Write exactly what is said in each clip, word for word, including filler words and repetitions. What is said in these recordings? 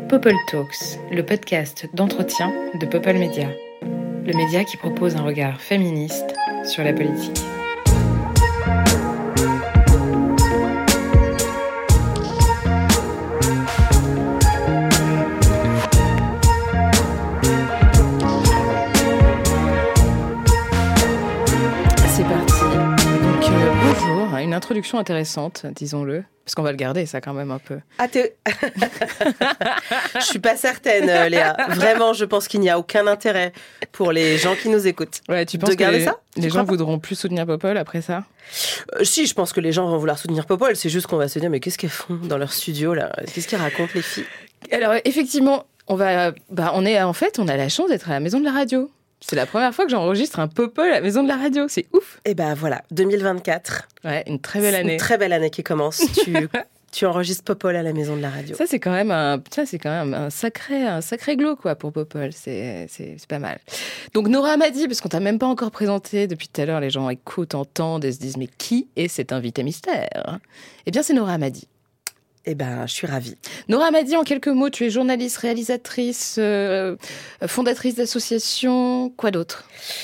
Popol Talks, le podcast d'entretien de Popol Média, le média qui propose un regard féministe sur la politique. C'est parti. Donc euh, bonjour, une introduction intéressante, disons-le. Parce qu'on va le garder, ça, quand même, un peu. Ah, t'es... Je suis pas certaine, Léa. Vraiment, je pense qu'il n'y a aucun intérêt pour les gens qui nous écoutent. Ouais, tu penses de que garder les, ça les gens voudront plus soutenir Popol après ça euh, Si, je pense que les gens vont vouloir soutenir Popol. C'est juste qu'on va se dire, mais qu'est-ce qu'elles font dans leur studio, là ? Qu'est-ce qu'elles racontent, les filles ? Alors, effectivement, on va... Bah, on est, en fait, on a la chance d'être à la Maison de la Radio. C'est la première fois que j'enregistre un Popol à la Maison de la Radio. C'est ouf. Et ben voilà, deux mille vingt-quatre. Ouais, une très belle année. Une très belle année qui commence. Tu, tu enregistres Popol à la Maison de la Radio. Ça, c'est quand même un, ça, c'est quand même un sacré, un sacré glow, quoi, pour Popol. C'est, c'est, c'est pas mal. Donc, Nora Hamady, parce qu'on t'a même pas encore présenté depuis tout à l'heure, les gens écoutent, entendent et se disent, mais qui est cet invité mystère ? Eh bien, c'est Nora Hamady. Eh ben, je suis ravie. Nora Hamady, en quelques mots, tu es journaliste, réalisatrice, euh, fondatrice d'associations, quoi d'autre ?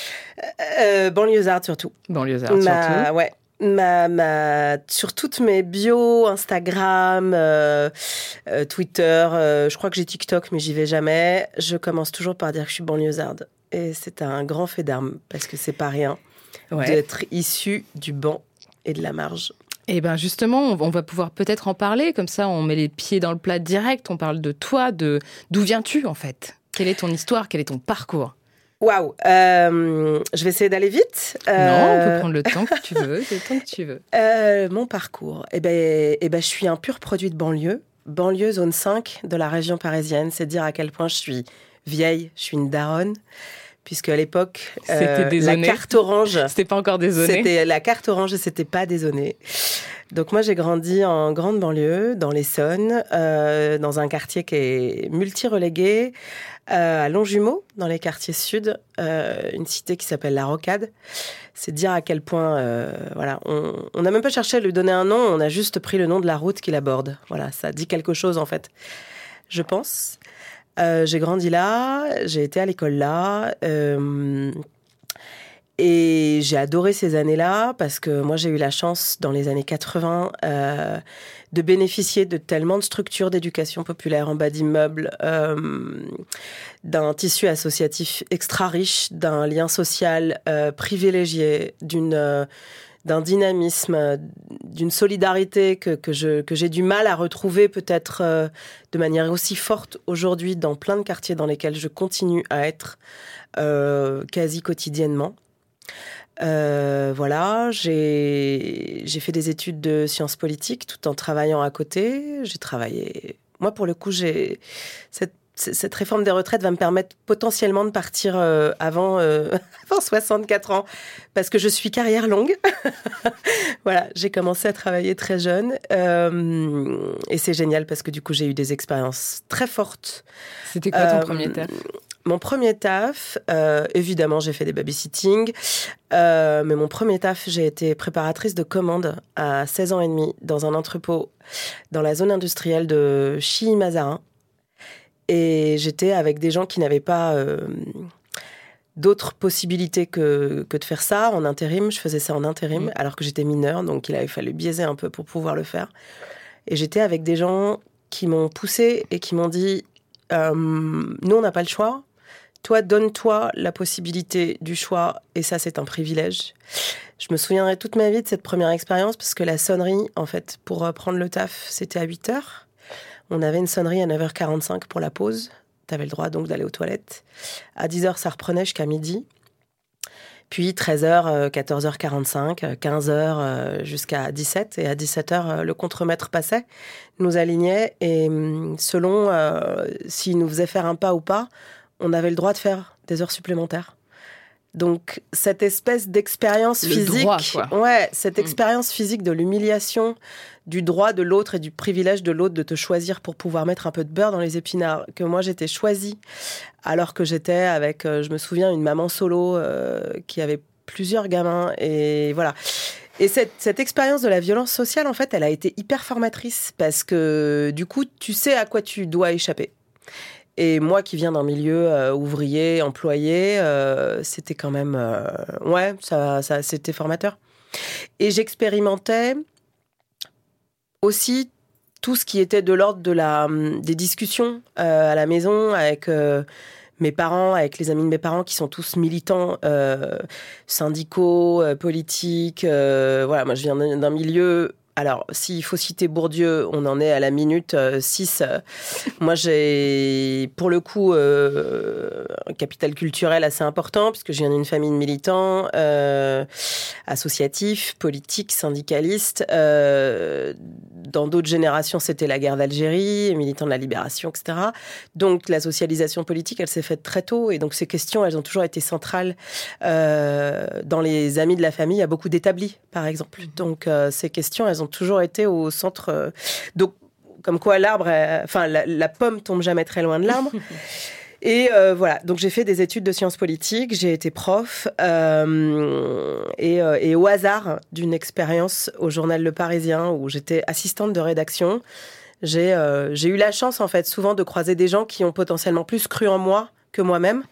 euh, Banlieusarde surtout. Banlieusarde ma, surtout. Ouais. Ma, ma, sur toutes mes bios, Instagram, euh, euh, Twitter, euh, je crois que j'ai TikTok, mais j'y vais jamais. Je commence toujours par dire que je suis banlieusarde. Et c'est un grand fait d'armes, parce que c'est pas rien Ouais. d'être issu du banc et de la marge. Eh bien justement, on va pouvoir peut-être en parler, comme ça on met les pieds dans le plat direct, on parle de toi, de d'où viens-tu en fait ? Quelle est ton histoire ? Quel est ton parcours ? Waouh, euh, je vais essayer d'aller vite. Euh... Non, on peut prendre le temps que tu veux, le temps que tu veux. Euh, mon parcours, eh ben, eh ben, je suis un pur produit de banlieue, banlieue zone cinq de la région parisienne, c'est dire à quel point je suis vieille, je suis une daronne. Puisque à l'époque, euh, la carte orange, c'était pas encore dézoné. C'était la carte orange et c'était pas dézoné. Donc moi, j'ai grandi en grande banlieue, dans l'Essonne, euh, dans un quartier qui est multi-relégué, euh, à Longjumeau, dans les quartiers sud, euh, une cité qui s'appelle La Rocade. C'est dire à quel point, euh, voilà, on n'a même pas cherché à lui donner un nom, on a juste pris le nom de la route qui l'aborde. Voilà, ça dit quelque chose en fait, je pense. Euh, j'ai grandi là, j'ai été à l'école là, euh, et j'ai adoré ces années-là parce que moi j'ai eu la chance dans les années quatre-vingts euh, de bénéficier de tellement de structures d'éducation populaire en bas d'immeubles, euh, d'un tissu associatif extra riche, d'un lien social euh, privilégié, d'une... Euh, d'un dynamisme, d'une solidarité que, que, je, que j'ai du mal à retrouver peut-être euh, de manière aussi forte aujourd'hui dans plein de quartiers dans lesquels je continue à être euh, quasi quotidiennement. Euh, voilà, j'ai, j'ai fait des études de sciences politiques tout en travaillant à côté. J'ai travaillé... Moi, pour le coup, j'ai... Cette Cette réforme des retraites va me permettre potentiellement de partir euh, avant, euh, avant soixante-quatre ans, parce que je suis carrière longue. Voilà, j'ai commencé à travailler très jeune, euh, et c'est génial parce que du coup, j'ai eu des expériences très fortes. C'était quoi ton euh, premier taf ? Mon premier taf, euh, évidemment, j'ai fait des babysitting, euh, mais mon premier taf, j'ai été préparatrice de commande à seize ans et demi dans un entrepôt dans la zone industrielle de Chilly-Mazarin. Et j'étais avec des gens qui n'avaient pas euh, d'autres possibilités que, que de faire ça en intérim. Je faisais ça en intérim, mmh. alors que j'étais mineure, donc il avait fallu biaiser un peu pour pouvoir le faire. Et j'étais avec des gens qui m'ont poussée et qui m'ont dit euh, « Nous, on n'a pas le choix. Toi, donne-toi la possibilité du choix. Et ça, c'est un privilège. » Je me souviendrai toute ma vie de cette première expérience parce que la sonnerie, en fait, pour prendre le taf, c'était à huit heures. On avait une sonnerie à neuf heures quarante-cinq pour la pause. Tu avais le droit donc d'aller aux toilettes. À dix heures, ça reprenait jusqu'à midi. Puis treize heures, quatorze heures quarante-cinq, quinze heures jusqu'à dix-sept. Et à dix-sept heures, le contremaître passait, nous alignait. Et selon euh, s'il nous faisait faire un pas ou pas, on avait le droit de faire des heures supplémentaires. Donc, cette espèce d'expérience le physique... droit, quoi. Ouais, cette mmh. expérience physique de l'humiliation, du droit de l'autre et du privilège de l'autre de te choisir pour pouvoir mettre un peu de beurre dans les épinards, que moi, j'étais choisie, alors que j'étais avec, euh, je me souviens, une maman solo euh, qui avait plusieurs gamins, et voilà. Et cette, cette expérience de la violence sociale, en fait, elle a été hyper formatrice, parce que, du coup, tu sais à quoi tu dois échapper. Et moi qui viens d'un milieu euh, ouvrier, employé, euh, c'était quand même... Euh, ouais, ça, ça, c'était formateur. Et j'expérimentais aussi tout ce qui était de l'ordre de la, des discussions euh, à la maison avec... Euh, mes parents, avec les amis de mes parents qui sont tous militants euh, syndicaux, euh, politiques. Euh, voilà, moi je viens d'un, d'un milieu... Alors, s'il faut citer Bourdieu, on en est à la minute euh, six. Moi, j'ai, pour le coup, euh, un capital culturel assez important, puisque je viens d'une famille de militants, euh, associatifs, politiques, syndicalistes. Euh, dans d'autres générations, c'était la guerre d'Algérie, militants de la libération, et cetera. Donc, la socialisation politique, elle s'est faite très tôt. Et donc, ces questions, elles ont toujours été centrales. Euh, dans les amis de la famille, il y a beaucoup d'établis, par exemple. Donc, euh, ces questions, elles ont toujours été au centre. Euh, donc, comme quoi l'arbre, euh, enfin, la, la pomme tombe jamais très loin de l'arbre. Et euh, voilà, donc j'ai fait des études de sciences politiques, j'ai été prof, euh, et, euh, et au hasard d'une expérience au journal Le Parisien où j'étais assistante de rédaction, j'ai, euh, j'ai eu la chance en fait souvent de croiser des gens qui ont potentiellement plus cru en moi que moi-même.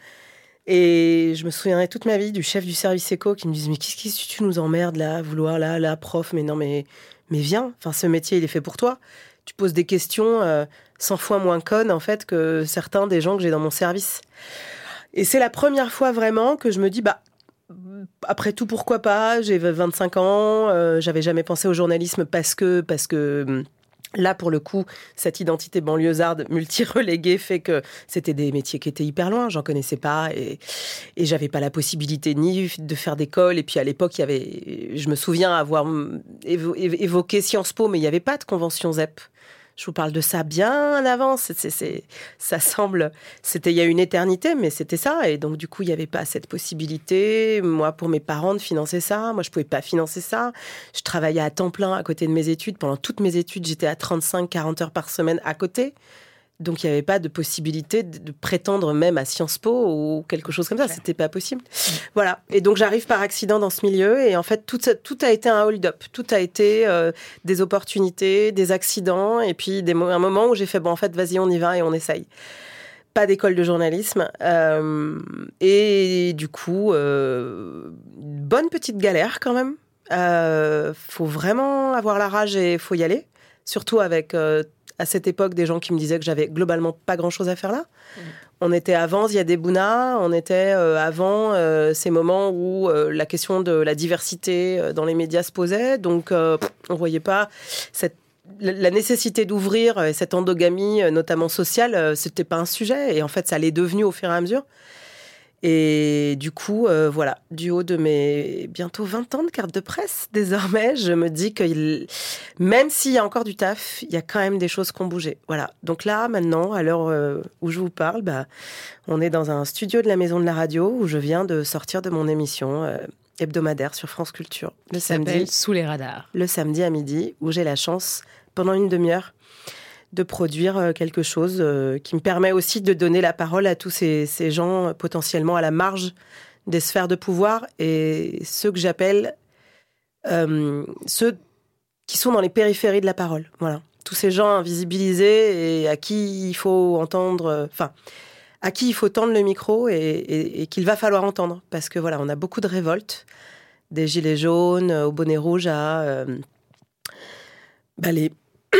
Et je me souviendrai toute ma vie du chef du service éco qui me disait « Mais qu'est-ce que tu nous emmerdes là, vouloir là, là, prof, mais non, mais, mais viens, enfin, ce métier, il est fait pour toi. Tu poses des questions euh, cent fois moins connes, en fait, que certains des gens que j'ai dans mon service. » Et c'est la première fois vraiment que je me dis « Bah, après tout, pourquoi pas ? J'ai vingt-cinq ans, euh, j'avais jamais pensé au journalisme parce que... Parce que Là, pour le coup, cette identité banlieusarde multi-reléguée fait que c'était des métiers qui étaient hyper loin. J'en connaissais pas et, et j'avais pas la possibilité ni de faire d'école. Et puis, à l'époque, il y avait, je me souviens avoir évo- évoqué Sciences Po, mais il n'y avait pas de convention Z E P. Je vous parle de ça bien avant. C'est, c'est, c'est, ça semble... C'était il y a une éternité, mais c'était ça. Et donc, du coup, il n'y avait pas cette possibilité, moi, pour mes parents, de financer ça. Moi, je ne pouvais pas financer ça. Je travaillais à temps plein à côté de mes études. Pendant toutes mes études, j'étais à trente-cinq à quarante heures par semaine à côté. Donc, il n'y avait pas de possibilité de, de prétendre même à Sciences Po ou quelque chose comme ça. C'était pas possible. Mmh. Voilà. Et donc, j'arrive par accident dans ce milieu. Et en fait, tout, tout a été un hold-up. Tout a été euh, des opportunités, des accidents. Et puis, des, un moment où j'ai fait, bon, en fait, vas-y, on y va et on essaye. Pas d'école de journalisme. Euh, et du coup, euh, bonne petite galère quand même. Euh, faut vraiment avoir la rage et faut y aller. Surtout avec... Euh, à cette époque, des gens qui me disaient que j'avais globalement pas grand-chose à faire là. Mmh. On était avant Ziad Bouna, on était euh, avant euh, ces moments où euh, la question de la diversité euh, dans les médias se posait. Donc, euh, on voyait pas cette, la nécessité d'ouvrir euh, cette endogamie, euh, notamment sociale, euh, c'était pas un sujet. Et en fait, ça l'est devenu au fur et à mesure. Et du coup, euh, voilà, du haut de mes bientôt vingt ans de carte de presse, désormais, je me dis que il... même s'il y a encore du taf, il y a quand même des choses qui ont bougé. Voilà. Donc là, maintenant, à l'heure euh, où je vous parle, bah, on est dans un studio de la Maison de la Radio où je viens de sortir de mon émission euh, hebdomadaire sur France Culture. Le samedi. Sous les radars. Le samedi à midi, où j'ai la chance, pendant une demi-heure, de produire quelque chose euh, qui me permet aussi de donner la parole à tous ces, ces gens potentiellement à la marge des sphères de pouvoir et ceux que j'appelle euh, ceux qui sont dans les périphéries de la parole. Voilà. Tous ces gens invisibilisés et à qui il faut entendre, enfin, euh, à qui il faut tendre le micro et, et, et qu'il va falloir entendre. Parce que voilà, on a beaucoup de révoltes, des gilets jaunes au bonnet rouge à, euh, bah, les...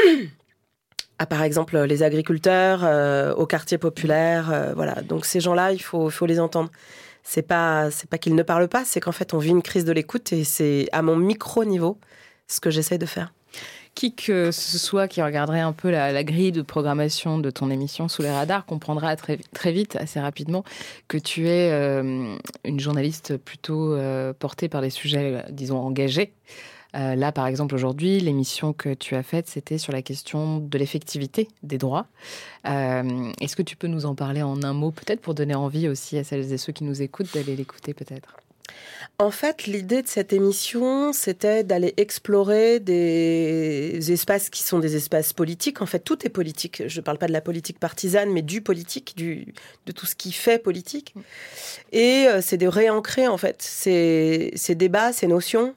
à, par exemple, les agriculteurs, euh, aux quartiers populaires, euh, voilà. Donc ces gens-là, il faut, faut les entendre. C'est pas, c'est pas qu'ils ne parlent pas, c'est qu'en fait, on vit une crise de l'écoute et c'est à mon micro-niveau ce que j'essaie de faire. Qui que ce soit qui regarderait un peu la, la grille de programmation de ton émission Sous les radars comprendra très, très vite, assez rapidement, que tu es euh, une journaliste plutôt euh, portée par des sujets, disons, engagés. Euh, là, par exemple, aujourd'hui, l'émission que tu as faite, c'était sur la question de l'effectivité des droits. Euh, est-ce que tu peux nous en parler en un mot, peut-être, pour donner envie aussi à celles et ceux qui nous écoutent d'aller l'écouter, peut-être ? En fait, l'idée de cette émission, c'était d'aller explorer des espaces qui sont des espaces politiques. En fait, tout est politique. Je ne parle pas de la politique partisane, mais du politique, du, de tout ce qui fait politique. Et euh, c'est de réancrer, en fait, ces, ces débats, ces notions,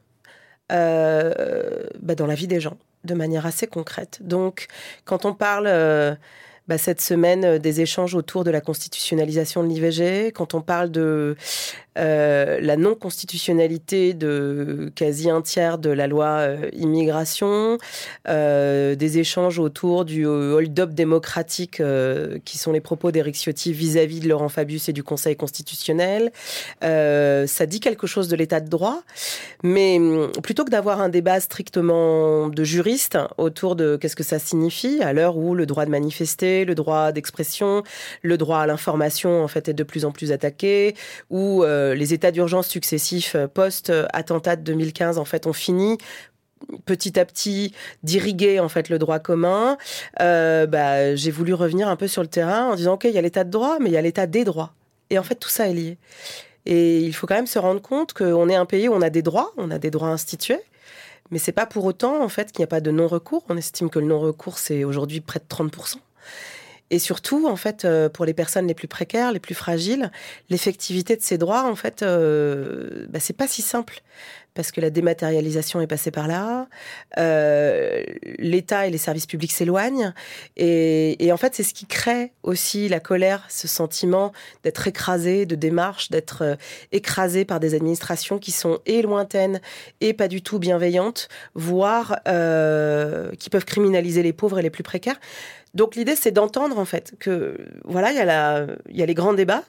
Euh, bah dans la vie des gens, de manière assez concrète. Donc, quand on parle euh, bah, cette semaine euh, des échanges autour de la constitutionnalisation de l'I V G, quand on parle de euh, la non-constitutionnalité de quasi un tiers de la loi euh, immigration, euh, des échanges autour du hold-up démocratique euh, qui sont les propos d'Éric Ciotti vis-à-vis de Laurent Fabius et du Conseil constitutionnel. Euh, ça dit quelque chose de l'état de droit, mais plutôt que d'avoir un débat strictement de juristes autour de qu'est-ce que ça signifie à l'heure où le droit de manifester, le droit d'expression, le droit à l'information en fait est de plus en plus attaqué, où euh, les états d'urgence successifs post-attentat de deux mille quinze en fait ont fini petit à petit d'irriguer en fait le droit commun. Euh, bah, j'ai voulu revenir un peu sur le terrain en disant ok, il y a l'état de droit, mais il y a l'état des droits. Et en fait, tout ça est lié. Et il faut quand même se rendre compte qu'on est un pays où on a des droits, on a des droits institués, mais c'est pas pour autant en fait qu'il n'y a pas de non-recours. On estime que le non-recours c'est aujourd'hui près de trente pour cent. Et surtout, en fait, pour les personnes les plus précaires, les plus fragiles, l'effectivité de ces droits, en fait, euh, bah, c'est pas si simple. Parce que la dématérialisation est passée par là, euh, l'État et les services publics s'éloignent, et, et en fait, c'est ce qui crée aussi la colère, ce sentiment d'être écrasé de démarches, d'être euh, écrasé par des administrations qui sont et lointaines et pas du tout bienveillantes, voire euh, qui peuvent criminaliser les pauvres et les plus précaires. Donc l'idée, c'est d'entendre en fait que voilà, il y a la, il y a les grands débats.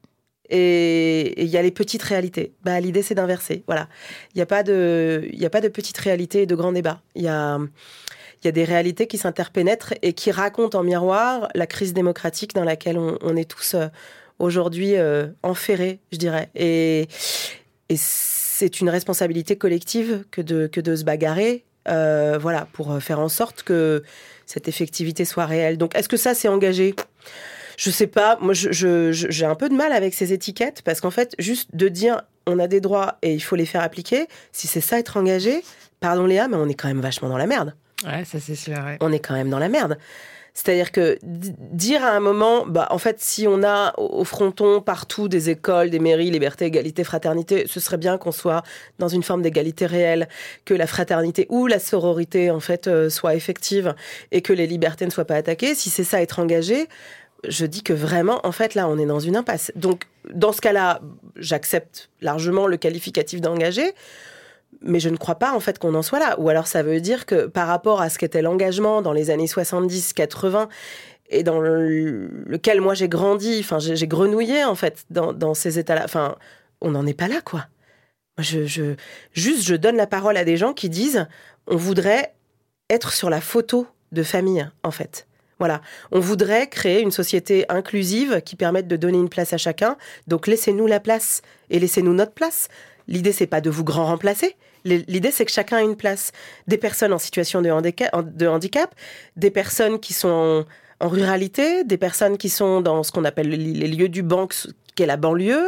Et il y a les petites réalités. Bah, l'idée, c'est d'inverser. Voilà. Il n'y a pas de, il y a pas de petites réalités et de grands débats. Il y a, il y a des réalités qui s'interpénètrent et qui racontent en miroir la crise démocratique dans laquelle on, on est tous euh, aujourd'hui euh, enferrés, je dirais. Et, et c'est une responsabilité collective que de, que de se bagarrer, euh, voilà, pour faire en sorte que cette effectivité soit réelle. Donc, est-ce que ça, c'est engagé ? Je sais pas, moi je, je, j'ai un peu de mal avec ces étiquettes parce qu'en fait, juste de dire on a des droits et il faut les faire appliquer, si c'est ça être engagé, pardon Léa, mais on est quand même vachement dans la merde. Ouais, ça c'est sûr. Ouais. On est quand même dans la merde. C'est-à-dire que d- dire à un moment, bah en fait, si on a au fronton partout des écoles, des mairies, liberté, égalité, fraternité, ce serait bien qu'on soit dans une forme d'égalité réelle, que la fraternité ou la sororité en fait euh, soit effective et que les libertés ne soient pas attaquées. Si c'est ça être engagé, je dis que vraiment, en fait, là, on est dans une impasse. Donc, dans ce cas-là, j'accepte largement le qualificatif d'engagé, mais je ne crois pas, en fait, qu'on en soit là. Ou alors, ça veut dire que par rapport à ce qu'était l'engagement dans les années soixante-dix quatre-vingts, et dans le, lequel moi j'ai grandi, enfin, j'ai, j'ai grenouillé, en fait, dans, dans ces états-là. Enfin, on n'en est pas là, quoi. Moi, je, je, juste, je donne la parole à des gens qui disent on voudrait être sur la photo de famille, en fait. Voilà, on voudrait créer une société inclusive qui permette de donner une place à chacun. Donc laissez-nous la place et laissez-nous notre place. L'idée, c'est pas de vous grand remplacer. L'idée, c'est que chacun a une place. Des personnes en situation de handicap, de handicap des personnes qui sont en, en ruralité, des personnes qui sont dans ce qu'on appelle les lieux du banc, qui est la banlieue,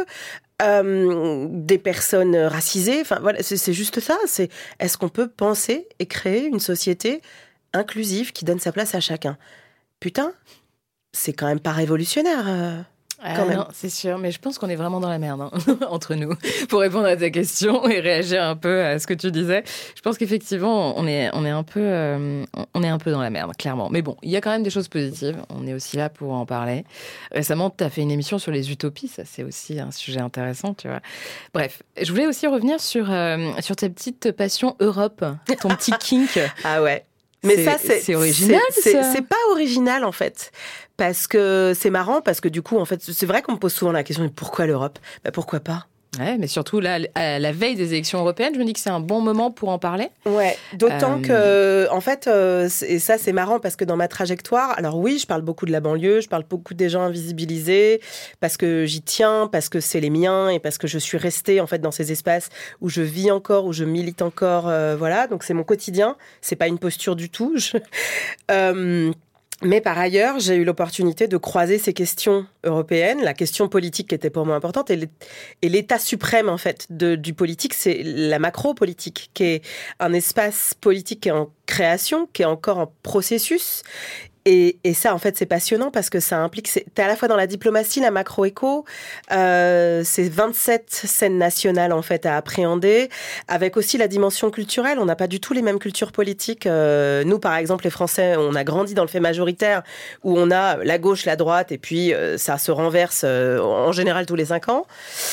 euh, des personnes racisées. Enfin, voilà, c'est, c'est juste ça. C'est, est-ce qu'on peut penser et créer une société inclusive qui donne sa place à chacun ? Putain, c'est quand même pas révolutionnaire. Euh, quand euh, même. Non, c'est sûr, mais je pense qu'on est vraiment dans la merde hein, entre nous. Pour répondre à ta question et réagir un peu à ce que tu disais, je pense qu'effectivement, on est, on est un peu, euh, on est un peu dans la merde, clairement. Mais bon, il y a quand même des choses positives. On est aussi là pour en parler. Récemment, tu as fait une émission sur les utopies. Ça, c'est aussi un sujet intéressant, tu vois. Bref, je voulais aussi revenir sur, euh, sur ta petite passion Europe, ton petit kink. Ah ouais. Mais c'est, ça, c'est, c'est original, c'est, ça. C'est, c'est pas original, en fait. Parce que c'est marrant, parce que du coup, en fait, c'est vrai qu'on me pose souvent la question, mais pourquoi l'Europe ? Bah, pourquoi pas ? Ouais, mais surtout, là, à la veille des élections européennes, je me dis que c'est un bon moment pour en parler. Ouais, d'autant euh... que, en fait, euh, et ça, c'est marrant, parce que dans ma trajectoire, alors oui, je parle beaucoup de la banlieue, je parle beaucoup des gens invisibilisés, parce que j'y tiens, parce que c'est les miens, et parce que je suis restée, en fait, dans ces espaces où je vis encore, où je milite encore, euh, voilà, donc c'est mon quotidien, c'est pas une posture du tout. Je... Euh... Mais par ailleurs, j'ai eu l'opportunité de croiser ces questions européennes, la question politique qui était pour moi importante, et l'état suprême, en fait, de, du politique, c'est la macro-politique, qui est un espace politique qui est en création, qui est encore en processus, Et, et ça, en fait, c'est passionnant parce que ça implique... Tu es à la fois dans la diplomatie, la macro-éco, euh, c'est vingt-sept scènes nationales, en fait, à appréhender, avec aussi la dimension culturelle. On n'a pas du tout les mêmes cultures politiques. Euh, nous, par exemple, les Français, on a grandi dans le fait majoritaire, où on a la gauche, la droite, et puis euh, ça se renverse euh, en général tous les cinq ans.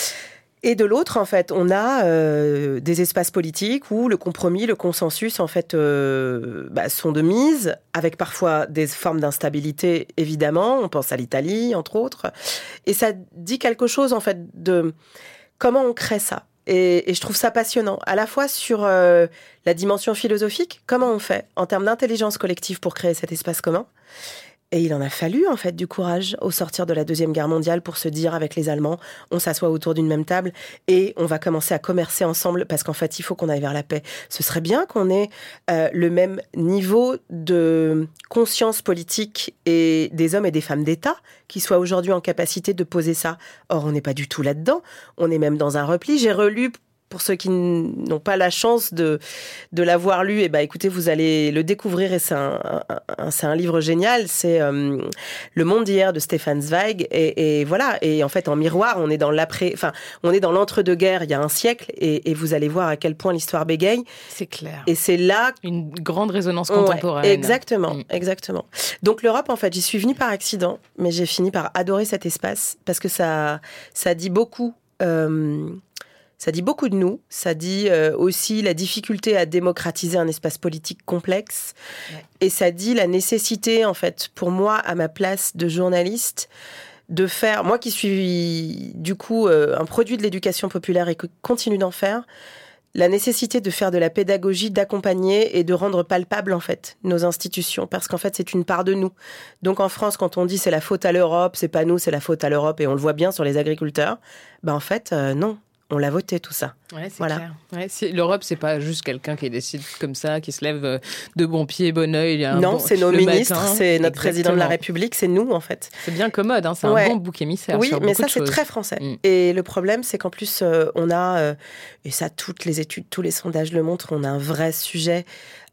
Et de l'autre, en fait, on a euh, des espaces politiques où le compromis, le consensus, en fait, euh, bah, sont de mise, avec parfois des formes d'instabilité, évidemment. On pense à l'Italie, entre autres. Et ça dit quelque chose, en fait, de comment on crée ça. Et, et je trouve ça passionnant, à la fois sur euh, la dimension philosophique, comment on fait en termes d'intelligence collective pour créer cet espace commun. Et il en a fallu, en fait, du courage au sortir de la Deuxième Guerre mondiale pour se dire, avec les Allemands, on s'assoit autour d'une même table et on va commencer à commercer ensemble parce qu'en fait, il faut qu'on aille vers la paix. Ce serait bien qu'on ait euh, le même niveau de conscience politique et des hommes et des femmes d'État qui soient aujourd'hui en capacité de poser ça. Or, on n'est pas du tout là-dedans. On est même dans un repli. J'ai relu... Pour ceux qui n'ont pas la chance de, de l'avoir lu, eh ben, écoutez, vous allez le découvrir et c'est un, un, c'est un livre génial. C'est euh, Le Monde d'hier de Stefan Zweig. Et, et voilà. Et en fait, en miroir, on est dans l'après, enfin, on est dans l'entre-deux-guerres il y a un siècle et, et vous allez voir à quel point l'histoire bégaye. C'est clair. Et c'est là. Une grande résonance contemporaine. Ouais, exactement, mmh. exactement. Donc l'Europe, en fait, j'y suis venue par accident, mais j'ai fini par adorer cet espace parce que ça, ça dit beaucoup. Euh, Ça dit beaucoup de nous, ça dit euh, aussi la difficulté à démocratiser un espace politique complexe, ouais. Et ça dit la nécessité, en fait, pour moi, à ma place de journaliste, de faire, moi qui suis du coup euh, un produit de l'éducation populaire et qui continue d'en faire, la nécessité de faire de la pédagogie, d'accompagner et de rendre palpable, en fait, nos institutions, parce qu'en fait, c'est une part de nous. Donc en France, quand on dit c'est la faute à l'Europe, c'est pas nous, c'est la faute à l'Europe, et on le voit bien sur les agriculteurs, ben en fait, euh, non. On l'a voté, tout ça. Ouais, c'est voilà. clair. Ouais, c'est... L'Europe, c'est pas juste quelqu'un qui décide comme ça, qui se lève de bon pied, bon oeil. Il y a un non, bon... c'est nos ministres, matin. c'est notre Exactement. président de la République, c'est nous, en fait. C'est bien commode, hein, c'est ouais. un bon bouc émissaire. Oui, sur mais ça, de c'est choses. très français. Mm. Et le problème, c'est qu'en plus, euh, on a, euh, et ça, toutes les études, tous les sondages le montrent, on a un vrai sujet.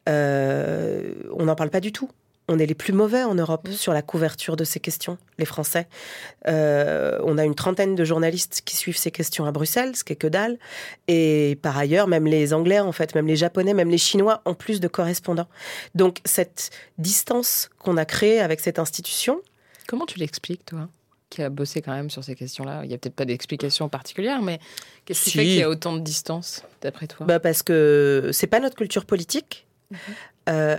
Euh, on n'en parle pas du tout. On est les plus mauvais en Europe mmh. sur la couverture de ces questions, les Français. Euh, on a une trentaine de journalistes qui suivent ces questions à Bruxelles, ce qui est que dalle. Et par ailleurs, même les Anglais, en fait, même les Japonais, même les Chinois ont plus de correspondants. Donc, cette distance qu'on a créée avec cette institution... Comment tu l'expliques, toi, qui a bossé quand même sur ces questions-là? Il n'y a peut-être pas d'explication particulière, mais qu'est-ce qui si. fait qu'il y a autant de distance, d'après toi? Bah parce que c'est pas notre culture politique. Mmh. Euh,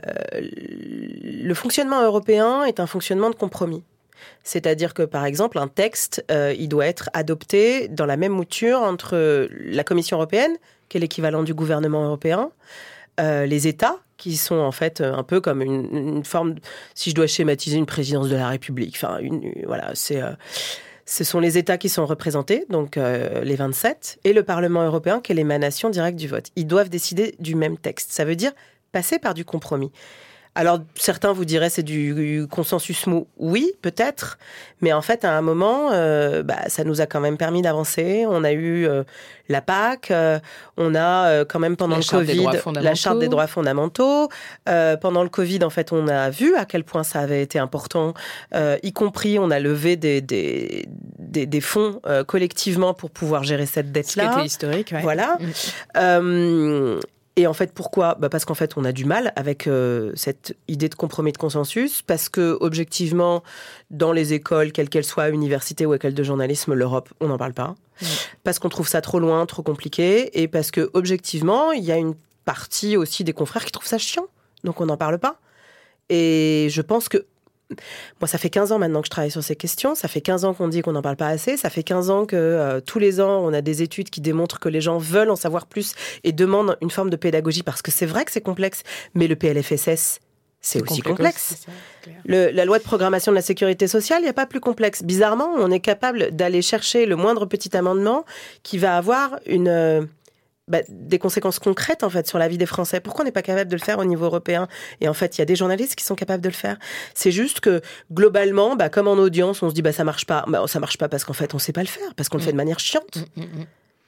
le fonctionnement européen est un fonctionnement de compromis. C'est-à-dire que, par exemple, un texte, euh, il doit être adopté dans la même mouture entre la Commission européenne, qui est l'équivalent du gouvernement européen, euh, les États, qui sont en fait un peu comme une, une forme, si je dois schématiser, une présidence de la République. Enfin, une, une, voilà, c'est... Euh, Ce sont les États qui sont représentés, donc euh, les vingt-sept, et le Parlement européen, qui est l'émanation directe du vote. Ils doivent décider du même texte. Ça veut dire passer par du compromis. Alors, certains vous diraient c'est du consensus mou. Oui, peut-être, mais en fait, à un moment, euh, bah, ça nous a quand même permis d'avancer. On a eu euh, la P A C, euh, on a euh, quand même pendant la le Covid la Charte des droits fondamentaux. Euh, pendant le Covid, en fait, on a vu à quel point ça avait été important, euh, y compris on a levé des, des, des, des fonds euh, collectivement pour pouvoir gérer cette dette-là. Ce qui était historique, ouais. Voilà. Mmh. Euh, Et en fait, pourquoi ? Bah parce qu'en fait, on a du mal avec euh, cette idée de compromis de consensus, parce que objectivement, dans les écoles, quelles qu'elles soient, universités ou écoles de journalisme, l'Europe, on n'en parle pas. Mmh. Parce qu'on trouve ça trop loin, trop compliqué, et parce que objectivement, il y a une partie aussi des confrères qui trouvent ça chiant, donc on n'en parle pas. Et je pense que moi, ça fait quinze ans maintenant que je travaille sur ces questions. Ça fait quinze ans qu'on dit qu'on n'en parle pas assez. Ça fait quinze ans que euh, tous les ans, on a des études qui démontrent que les gens veulent en savoir plus et demandent une forme de pédagogie parce que c'est vrai que c'est complexe. Mais le P L F S S, c'est, c'est aussi complexe. C'est ça, le, la loi de programmation de la sécurité sociale, il n'y a pas plus complexe. Bizarrement, on est capable d'aller chercher le moindre petit amendement qui va avoir une... Euh, Bah, des conséquences concrètes en fait sur la vie des Français. Pourquoi on n'est pas capable de le faire au niveau européen ? Et en fait, il y a des journalistes qui sont capables de le faire. C'est juste que globalement, bah, comme en audience, on se dit bah ça marche pas. Bah, ça marche pas parce qu'en fait, on sait pas le faire, parce qu'on le fait de manière chiante. Mmh, mmh, mmh.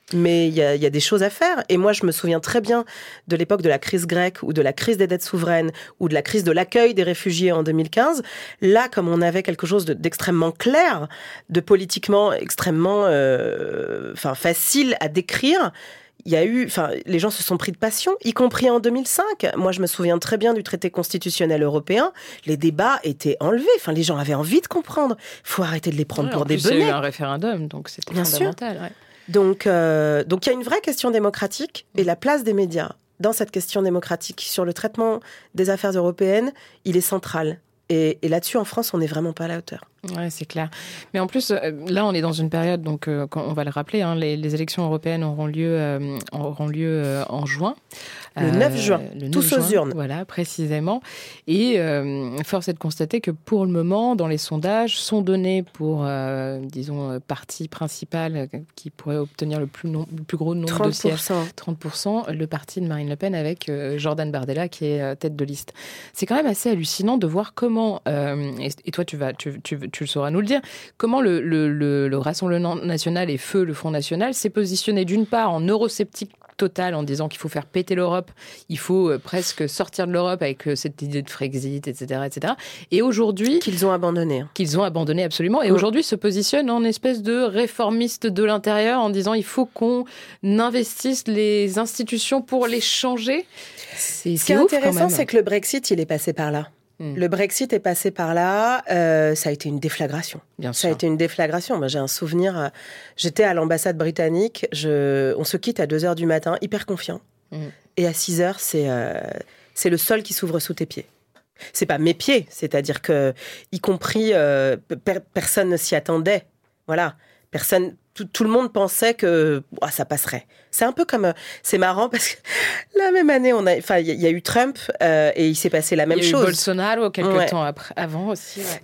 Mais il y, y a des choses à faire. Et moi, je me souviens très bien de l'époque de la crise grecque ou de la crise des dettes souveraines ou de la crise de l'accueil des réfugiés en deux mille quinze. Là, comme on avait quelque chose de, d'extrêmement clair, de politiquement extrêmement euh, enfin, facile à décrire, il y a eu, enfin, les gens se sont pris de passion, y compris en deux mille cinq. Moi, je me souviens très bien du traité constitutionnel européen. Les débats étaient enlevés. Enfin, les gens avaient envie de comprendre. Il faut arrêter de les prendre ouais, pour en des plus, benets. Il y a eu un référendum, donc c'était bien fondamental. Ouais. Donc, euh, donc, il y a une vraie question démocratique et la place des médias dans cette question démocratique sur le traitement des affaires européennes, il est central. Et, et là-dessus, en France, on n'est vraiment pas à la hauteur. Ouais, c'est clair. Mais en plus, là, on est dans une période, donc, euh, on va le rappeler, hein, les, les élections européennes auront lieu, euh, auront lieu euh, en juin. Le neuf juin, euh, le neuf tous juin, aux urnes. Voilà, précisément. Et euh, force est de constater que pour le moment, dans les sondages, sont donnés pour, euh, disons, parti principal qui pourrait obtenir le plus, non, le plus gros nombre trente pour cent. de sièges, trente pour cent, le parti de Marine Le Pen avec euh, Jordan Bardella qui est euh, tête de liste. C'est quand même assez hallucinant de voir comment, euh, et, et toi, tu vas, tu, tu, tu le sauras nous le dire, comment le, le, le, le Rassemblement national et Feu, le Front national, s'est positionné d'une part en eurosceptique total en disant qu'il faut faire péter l'Europe, il faut euh, presque sortir de l'Europe avec euh, cette idée de Frexit, et cetera, et cetera. Et aujourd'hui... Qu'ils ont abandonné. Qu'ils ont abandonné, absolument. Et mmh. aujourd'hui se positionnent en espèce de réformiste de l'intérieur en disant il faut qu'on investisse les institutions pour les changer. C'est, Ce qui est intéressant, c'est que le Brexit, il est passé par là. Mmh. Le Brexit est passé par là, euh, ça a été une déflagration. Bien ça sûr. a été une déflagration. Moi, j'ai un souvenir, euh, j'étais à l'ambassade britannique, je, on se quitte à deux heures du matin, hyper confiant. Mmh. Et à six heures, c'est, euh, c'est le sol qui s'ouvre sous tes pieds. C'est pas mes pieds, c'est-à-dire que, y compris, euh, per, personne ne s'y attendait. Voilà. Personne, tout, tout le monde pensait que oh, ça passerait. C'est un peu comme... C'est marrant parce que la même année, on a, enfin, il y, y a eu Trump euh, et il s'est passé la même chose. Il y a chose. eu Bolsonaro quelques ouais. temps après, avant aussi. Ouais.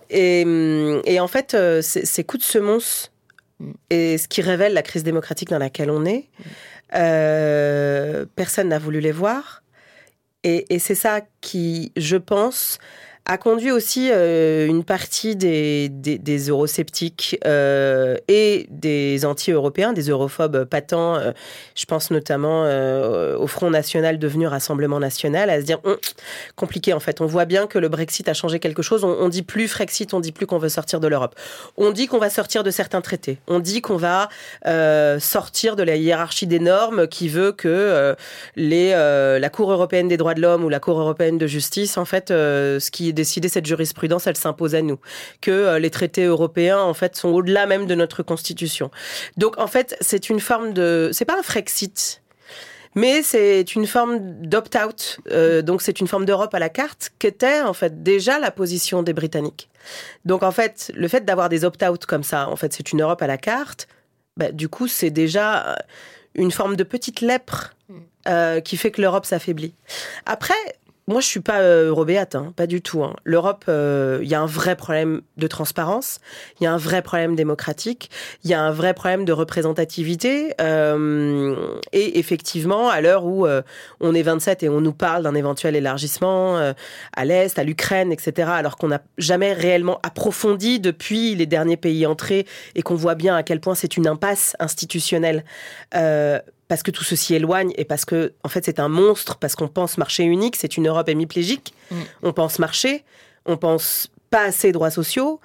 Et, et en fait, euh, c'est, c'est coups de semonce mm. et ce qui révèle la crise démocratique dans laquelle on est. Mm. Euh, personne n'a voulu les voir. Et, et c'est ça qui, je pense... a conduit aussi euh, une partie des, des, des eurosceptiques euh, et des anti-européens, des europhobes patents, euh, je pense notamment euh, au Front National devenu Rassemblement National, à se dire, hum, compliqué en fait, on voit bien que le Brexit a changé quelque chose, on, on dit plus Frexit, on dit plus qu'on veut sortir de l'Europe. On dit qu'on va sortir de certains traités, on dit qu'on va euh, sortir de la hiérarchie des normes qui veut que euh, les, euh, la Cour européenne des droits de l'homme ou la Cour européenne de justice, en fait, euh, ce qui est décider cette jurisprudence, elle s'impose à nous. Que euh, les traités européens, en fait, sont au-delà même de notre constitution. Donc, en fait, c'est une forme de... C'est pas un Frexit, mais c'est une forme d'opt-out. Euh, donc, c'est une forme d'Europe à la carte qu'était, en fait, déjà la position des Britanniques. Donc, en fait, le fait d'avoir des opt-out comme ça, en fait, c'est une Europe à la carte, bah, du coup, c'est déjà une forme de petite lèpre euh, qui fait que l'Europe s'affaiblit. Après... Moi, je suis pas euh, eurobéate, hein, pas du tout. Hein. L'Europe, il euh, y a un vrai problème de transparence, il y a un vrai problème démocratique, il y a un vrai problème de représentativité. Euh, et effectivement, à l'heure où euh, on est vingt-sept et on nous parle d'un éventuel élargissement euh, à l'Est, à l'Ukraine, et cetera, alors qu'on n'a jamais réellement approfondi depuis les derniers pays entrés et qu'on voit bien à quel point c'est une impasse institutionnelle. Euh, parce que tout ceci éloigne et parce que, en fait, c'est un monstre, parce qu'on pense marché unique, c'est une Europe hémiplégique. Mmh. On pense marché, on pense pas assez droits sociaux.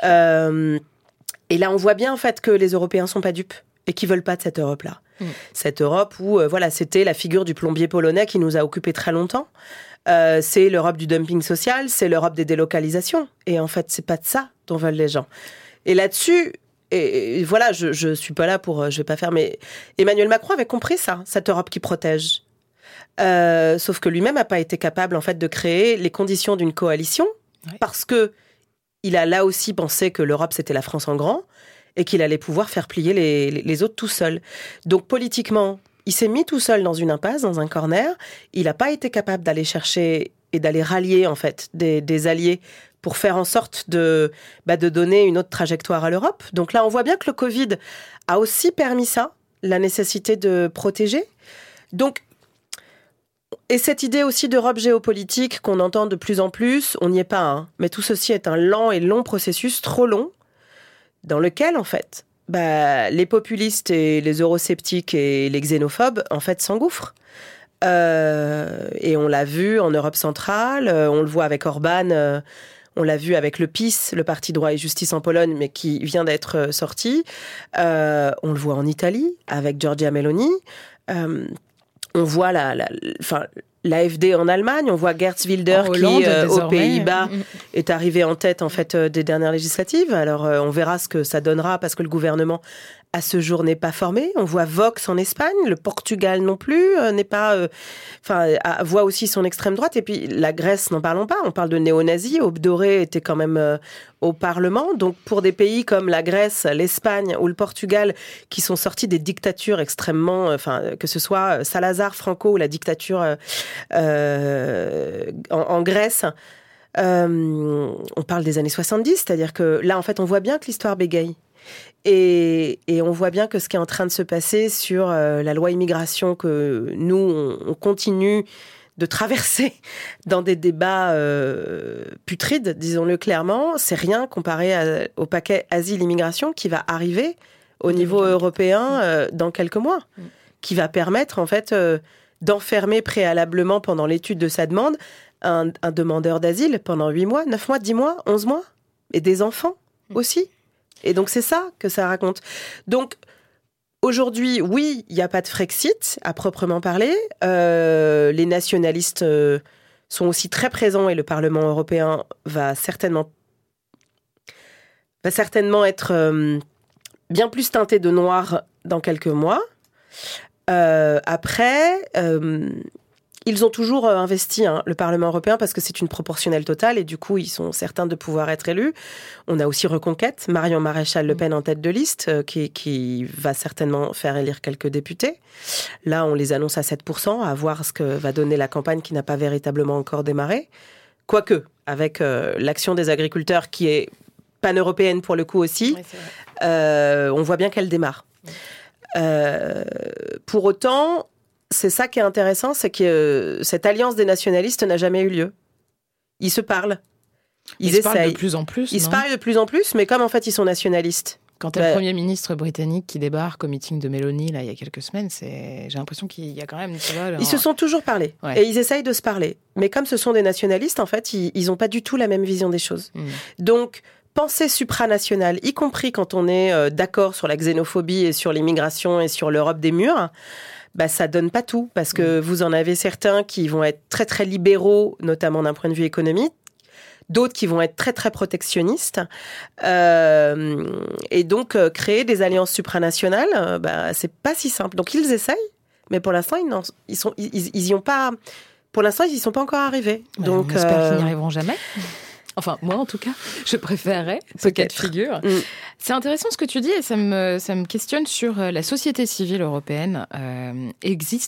Euh, et là, on voit bien, en fait, que les Européens sont pas dupes et qu'ils veulent pas de cette Europe-là. Mmh. Cette Europe où, euh, voilà, c'était la figure du plombier polonais qui nous a occupés très longtemps. Euh, c'est l'Europe du dumping social, c'est l'Europe des délocalisations. Et en fait, c'est pas de ça dont veulent les gens. Et là-dessus... Et, et voilà, je, je suis pas là pour, je vais pas faire, mais Emmanuel Macron avait compris ça, cette Europe qui protège. Euh, sauf que lui-même n'a pas été capable, en fait, de créer les conditions d'une coalition, oui. parce que il a là aussi pensé que l'Europe c'était la France en grand et qu'il allait pouvoir faire plier les, les autres tout seul. Donc politiquement, il s'est mis tout seul dans une impasse, dans un corner. Il n'a pas été capable d'aller chercher et d'aller rallier, en fait, des, des alliés pour faire en sorte de, bah, de donner une autre trajectoire à l'Europe. Donc là, on voit bien que le Covid a aussi permis ça, la nécessité de protéger. Donc, et cette idée aussi d'Europe géopolitique qu'on entend de plus en plus, on n'y est pas, hein, mais tout ceci est un lent et long processus, trop long, dans lequel, en fait, bah, les populistes et les eurosceptiques et les xénophobes, en fait, s'engouffrent. Euh, et on l'a vu en Europe centrale, euh, on le voit avec Orban, euh, on l'a vu avec le P I S, le Parti droit et justice en Pologne, mais qui vient d'être euh, sorti. Euh, on le voit en Italie avec Giorgia Meloni. Euh, on voit la, la, la, l'A F D en Allemagne, on voit Geert Wilders Hollande, qui, euh, aux Pays-Bas, mmh. est arrivé en tête en fait euh, des dernières législatives. Alors, euh, on verra ce que ça donnera parce que le gouvernement à ce jour n'est pas formé. On voit Vox en Espagne, le Portugal non plus euh, n'est pas, enfin, euh, voit aussi son extrême droite. Et puis la Grèce, n'en parlons pas. On parle de néo-nazis. Aube Dorée était quand même euh, au Parlement. Donc pour des pays comme la Grèce, l'Espagne ou le Portugal, qui sont sortis des dictatures extrêmement, enfin, euh, que ce soit Salazar, Franco ou la dictature euh, euh, en, en Grèce. Euh, on parle des années soixante-dix, c'est-à-dire que là, en fait, on voit bien que l'histoire bégaye. Et, et on voit bien que ce qui est en train de se passer sur euh, la loi immigration que nous, on, on continue de traverser dans des débats euh, putrides, disons-le clairement, c'est rien comparé à, au paquet asile-immigration qui va arriver au niveau européen euh, dans quelques mois, mmh. qui va permettre en fait euh, d'enfermer préalablement pendant l'étude de sa demande un, un demandeur d'asile pendant huit mois, neuf mois, dix mois, onze mois, et des enfants mmh. aussi. Et donc, c'est ça que ça raconte. Donc, aujourd'hui, oui, il n'y a pas de Frexit, à proprement parler. Euh, les nationalistes euh, sont aussi très présents et le Parlement européen va certainement, va certainement être euh, bien plus teinté de noir dans quelques mois. Euh, après... Euh, Ils ont toujours investi, hein, le Parlement européen, parce que c'est une proportionnelle totale et du coup, ils sont certains de pouvoir être élus. On a aussi Reconquête, Marion Maréchal Le Pen en tête de liste, euh, qui, qui va certainement faire élire quelques députés. Là, on les annonce à sept pour cent, à voir ce que va donner la campagne qui n'a pas véritablement encore démarré. Quoique, avec euh, l'action des agriculteurs qui est pan-européenne pour le coup aussi, oui, euh, on voit bien qu'elle démarre. Oui. Euh, pour autant... C'est ça qui est intéressant, c'est que euh, cette alliance des nationalistes n'a jamais eu lieu. Ils se parlent. Ils, ils se parlent de plus en plus. Ils non se parlent de plus en plus, mais comme en fait ils sont nationalistes. Quand t'as bah, le Premier ministre britannique qui débarque au meeting de Meloni là, il y a quelques semaines, c'est... j'ai l'impression qu'il y a quand même... Tu vois, leur... Ils se sont toujours parlé, ouais. Et ils essayent de se parler. Mais comme ce sont des nationalistes, en fait, ils n'ont pas du tout la même vision des choses. Mm. Donc... Pensée supranationale, y compris quand on est euh, d'accord sur la xénophobie et sur l'immigration et sur l'Europe des murs, bah, ça donne pas tout. Parce que mmh. vous en avez certains qui vont être très, très libéraux, notamment d'un point de vue économique. D'autres qui vont être très, très protectionnistes. Euh, et donc, euh, créer des alliances supranationales, euh, bah, c'est pas si simple. Donc, ils essayent, mais pour l'instant, ils, ils, sont, ils, ils y ont pas... Pour l'instant, ils y sont pas encore arrivés. Ouais, donc, on espère euh... qu'ils n'y arriveront jamais. Enfin, moi, en tout cas, je préférerais ce cas de figure. Mm. C'est intéressant ce que tu dis et ça me, ça me questionne sur la société civile européenne. Euh, existe-t-elle ?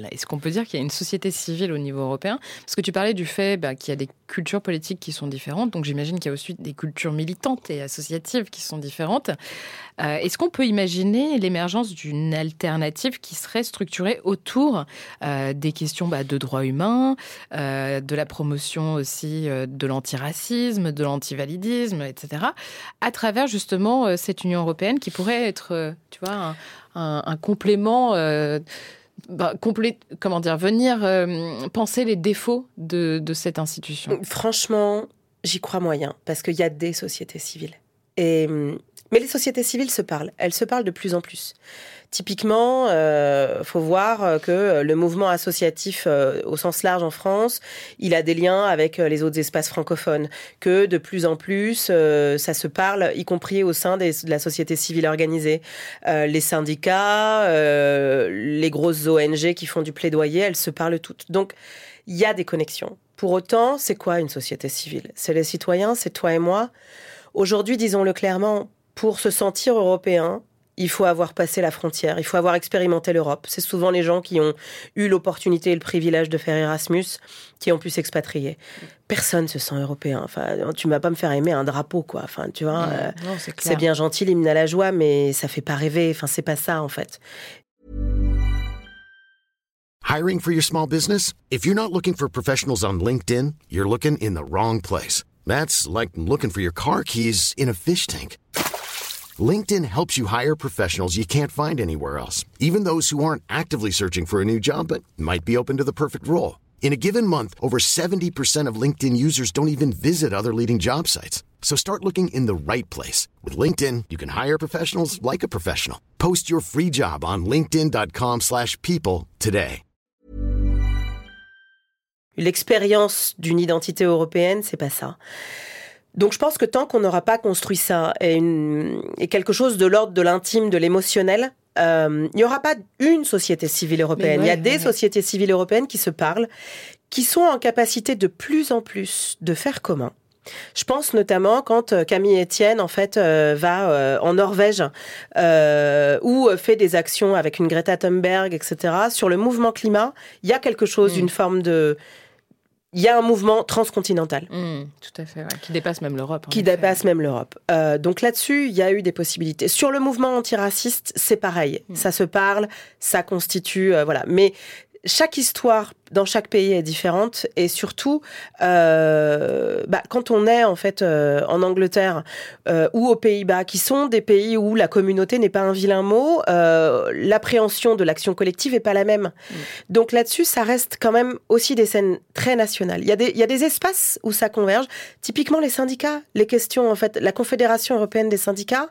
Est-ce qu'on peut dire qu'il y a une société civile au niveau européen ? Parce que tu parlais du fait bah, qu'il y a des cultures politiques qui sont différentes, donc j'imagine qu'il y a aussi des cultures militantes et associatives qui sont différentes. Euh, est-ce qu'on peut imaginer l'émergence d'une alternative qui serait structurée autour euh, des questions bah, de droits humains, euh, de la promotion aussi euh, de l'antiracisme, de l'antivalidisme, et cetera, à travers justement euh, cette Union européenne qui pourrait être, euh, tu vois, un, un, un complément... Euh, Bah, complé- comment dire, venir euh, penser les défauts de, de cette institution. Franchement, j'y crois moyen, parce qu'il y a des sociétés civiles. Et, mais les sociétés civiles se parlent, elles se parlent de plus en plus. Typiquement, il euh, faut voir que le mouvement associatif euh, au sens large en France, il a des liens avec les autres espaces francophones, que de plus en plus, euh, ça se parle, y compris au sein des, de la société civile organisée. Euh, les syndicats, euh, les grosses O N G qui font du plaidoyer, elles se parlent toutes. Donc, il y a des connexions. Pour autant, c'est quoi une société civile ? C'est les citoyens, c'est toi et moi. Aujourd'hui, disons-le clairement, pour se sentir européen, il faut avoir passé la frontière, il faut avoir expérimenté l'Europe. C'est souvent les gens qui ont eu l'opportunité et le privilège de faire Erasmus qui ont pu s'expatrier. Personne ne se sent européen. Enfin, tu ne vas pas me faire aimer un drapeau, quoi. Enfin, tu vois, mmh, euh, non, c'est, c'est bien gentil l'hymne à la joie, mais ça ne fait pas rêver. Enfin, c'est pas ça, en fait. Hiring for your small business? If you're not looking for professionals on LinkedIn, you're looking in the wrong place. That's like looking for your car keys in a fish tank. LinkedIn helps you hire professionals you can't find anywhere else, even those who aren't actively searching for a new job but might be open to the perfect role. In a given month, over seventy percent of LinkedIn users don't even visit other leading job sites. So start looking in the right place. With LinkedIn, you can hire professionals like a professional. Post your free job on linkedin dot com slash people today. L'expérience d'une identité européenne, c'est pas ça. Donc je pense que tant qu'on n'aura pas construit ça et, une, et quelque chose de l'ordre de l'intime, de l'émotionnel, euh, il n'y aura pas une société civile européenne. Ouais, il y a des ouais. sociétés civiles européennes qui se parlent, qui sont en capacité de plus en plus de faire commun. Je pense notamment quand Camille Etienne en fait euh, va euh, en Norvège euh, ou fait des actions avec une Greta Thunberg, et cetera. Sur le mouvement climat, il y a quelque chose, mmh. une forme de il y a un mouvement transcontinental. Mmh, tout à fait, ouais. Qui dépasse même l'Europe. Qui effet. dépasse même l'Europe. Euh, donc là-dessus, il y a eu des possibilités. Sur le mouvement antiraciste, c'est pareil. Mmh. Ça se parle, ça constitue... Euh, voilà. Mais chaque histoire dans chaque pays est différente. Et surtout, euh, bah, quand on est en fait euh, en Angleterre euh, ou aux Pays-Bas, qui sont des pays où la communauté n'est pas un vilain mot, euh, l'appréhension de l'action collective est pas la même. Mmh. Donc là-dessus, ça reste quand même aussi des scènes très nationales. Il y a des, il y a des espaces où ça converge. Typiquement les syndicats, les questions en fait, la Confédération européenne des syndicats.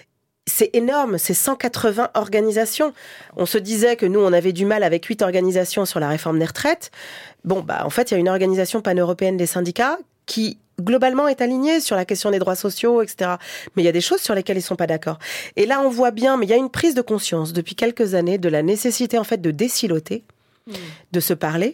C'est énorme, c'est cent quatre-vingts organisations. On se disait que nous, on avait du mal avec huit organisations sur la réforme des retraites. Bon, bah, en fait, il y a une organisation pan-européenne des syndicats qui, globalement, est alignée sur la question des droits sociaux, et cetera. Mais il y a des choses sur lesquelles ils sont pas d'accord. Et là, on voit bien, mais il y a une prise de conscience depuis quelques années de la nécessité, en fait, de désiloter, mmh. de se parler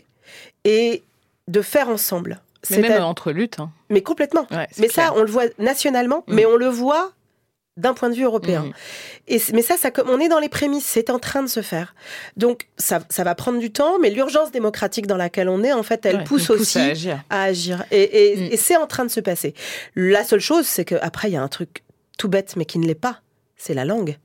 et de faire ensemble. Mais c'est même à... entre luttes. Hein. Mais complètement. Ouais, mais clair. ça, on le voit nationalement, mmh. mais on le voit d'un point de vue européen. Mmh. Et, mais ça, ça, on est dans les prémices, c'est en train de se faire. Donc, ça, ça va prendre du temps, mais l'urgence démocratique dans laquelle on est, en fait, elle ouais, pousse, pousse aussi à agir. À agir. Et, et, mmh. et c'est en train de se passer. La seule chose, c'est qu'après, il y a un truc tout bête, mais qui ne l'est pas. C'est la langue.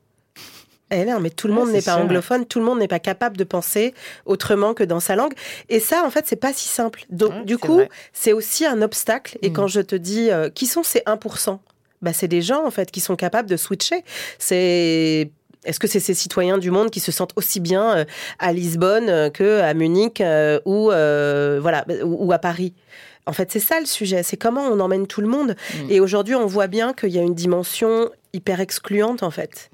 Eh non, mais tout le monde ouais, n'est pas sûr, anglophone, ouais. tout le monde n'est pas capable de penser autrement que dans sa langue. Et ça, en fait, c'est pas si simple. Donc, ouais, du coup, vrai. c'est aussi un obstacle. Et mmh. quand je te dis, euh, qui sont ces un pour cent ? Bah, c'est des gens, en fait, qui sont capables de switcher. C'est... Est-ce que c'est ces citoyens du monde qui se sentent aussi bien à Lisbonne qu'à Munich euh, ou, euh, voilà, ou à Paris ? En fait, c'est ça le sujet. C'est comment on emmène tout le monde. Mmh. Et aujourd'hui, on voit bien qu'il y a une dimension hyper excluante, en fait.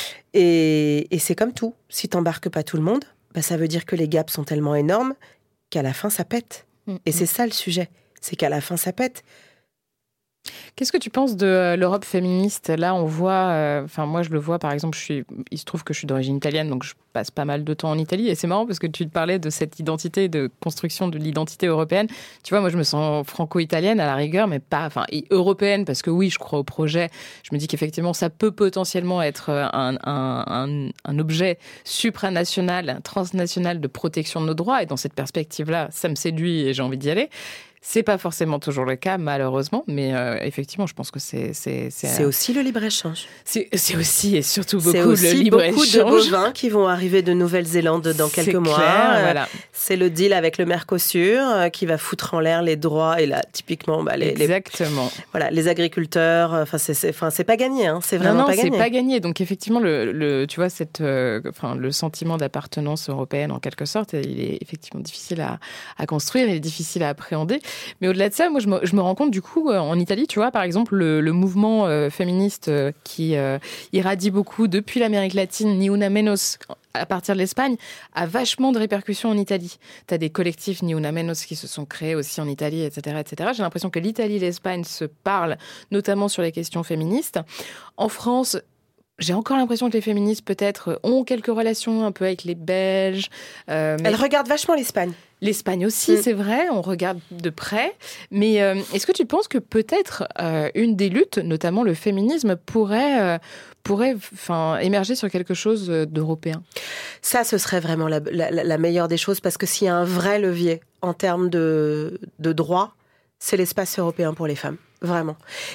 Et, et c'est comme tout. Si t'embarques pas tout le monde, bah, ça veut dire que les gaps sont tellement énormes qu'à la fin, ça pète. Mmh. Et c'est ça le sujet. C'est qu'à la fin, ça pète. Qu'est-ce que tu penses de l'Europe féministe ? Là, on voit, enfin euh, moi je le vois par exemple, je suis, il se trouve que je suis d'origine italienne, donc je passe pas mal de temps en Italie. Et c'est marrant parce que tu te parlais de cette identité, de construction de l'identité européenne. Tu vois, moi je me sens franco-italienne à la rigueur, mais pas, enfin européenne, parce que oui, je crois au projet. Je me dis qu'effectivement, ça peut potentiellement être un, un, un, un objet supranational, transnational de protection de nos droits. Et dans cette perspective-là, ça me séduit et j'ai envie d'y aller. C'est pas forcément toujours le cas, malheureusement, mais euh, effectivement, je pense que c'est... C'est, c'est, c'est aussi le libre-échange. C'est, c'est aussi et surtout beaucoup c'est aussi le libre-échange. C'est beaucoup de bovins qui vont arriver de Nouvelle-Zélande dans quelques c'est mois. Clair, euh, voilà. C'est le deal avec le Mercosur euh, qui va foutre en l'air les droits et là, typiquement, bah, les, Exactement. Les, voilà, les agriculteurs. Enfin, c'est, c'est, enfin, c'est pas gagné, hein, c'est vraiment non, non, pas gagné. Non, c'est pas gagné. Donc effectivement, le, le, tu vois, cette, euh, enfin, le sentiment d'appartenance européenne, en quelque sorte, il est effectivement difficile à, à construire, il est difficile à appréhender. Mais au-delà de ça, moi, je me, je me rends compte, du coup, euh, en Italie, tu vois, par exemple, le, le mouvement euh, féministe euh, qui euh, irradie beaucoup depuis l'Amérique latine, Ni Una Menos, à partir de l'Espagne, a vachement de répercussions en Italie. Tu as des collectifs Ni Una Menos qui se sont créés aussi en Italie, et cetera, et cetera. J'ai l'impression que l'Italie et l'Espagne se parlent, notamment sur les questions féministes. En France, j'ai encore l'impression que les féministes, peut-être, ont quelques relations un peu avec les Belges. Euh, mais... Elles regardent vachement l'Espagne. L'Espagne aussi, mmh. c'est vrai, on regarde de près. Mais euh, est-ce que tu penses que peut-être euh, une des luttes, notamment le féminisme, pourrait, euh, pourrait enfin, émerger sur quelque chose d'européen ? Ça, ce serait vraiment la, la, la meilleure des choses, parce que s'il y a un vrai levier en termes de, de droits, c'est l'espace européen pour les femmes. Vraiment.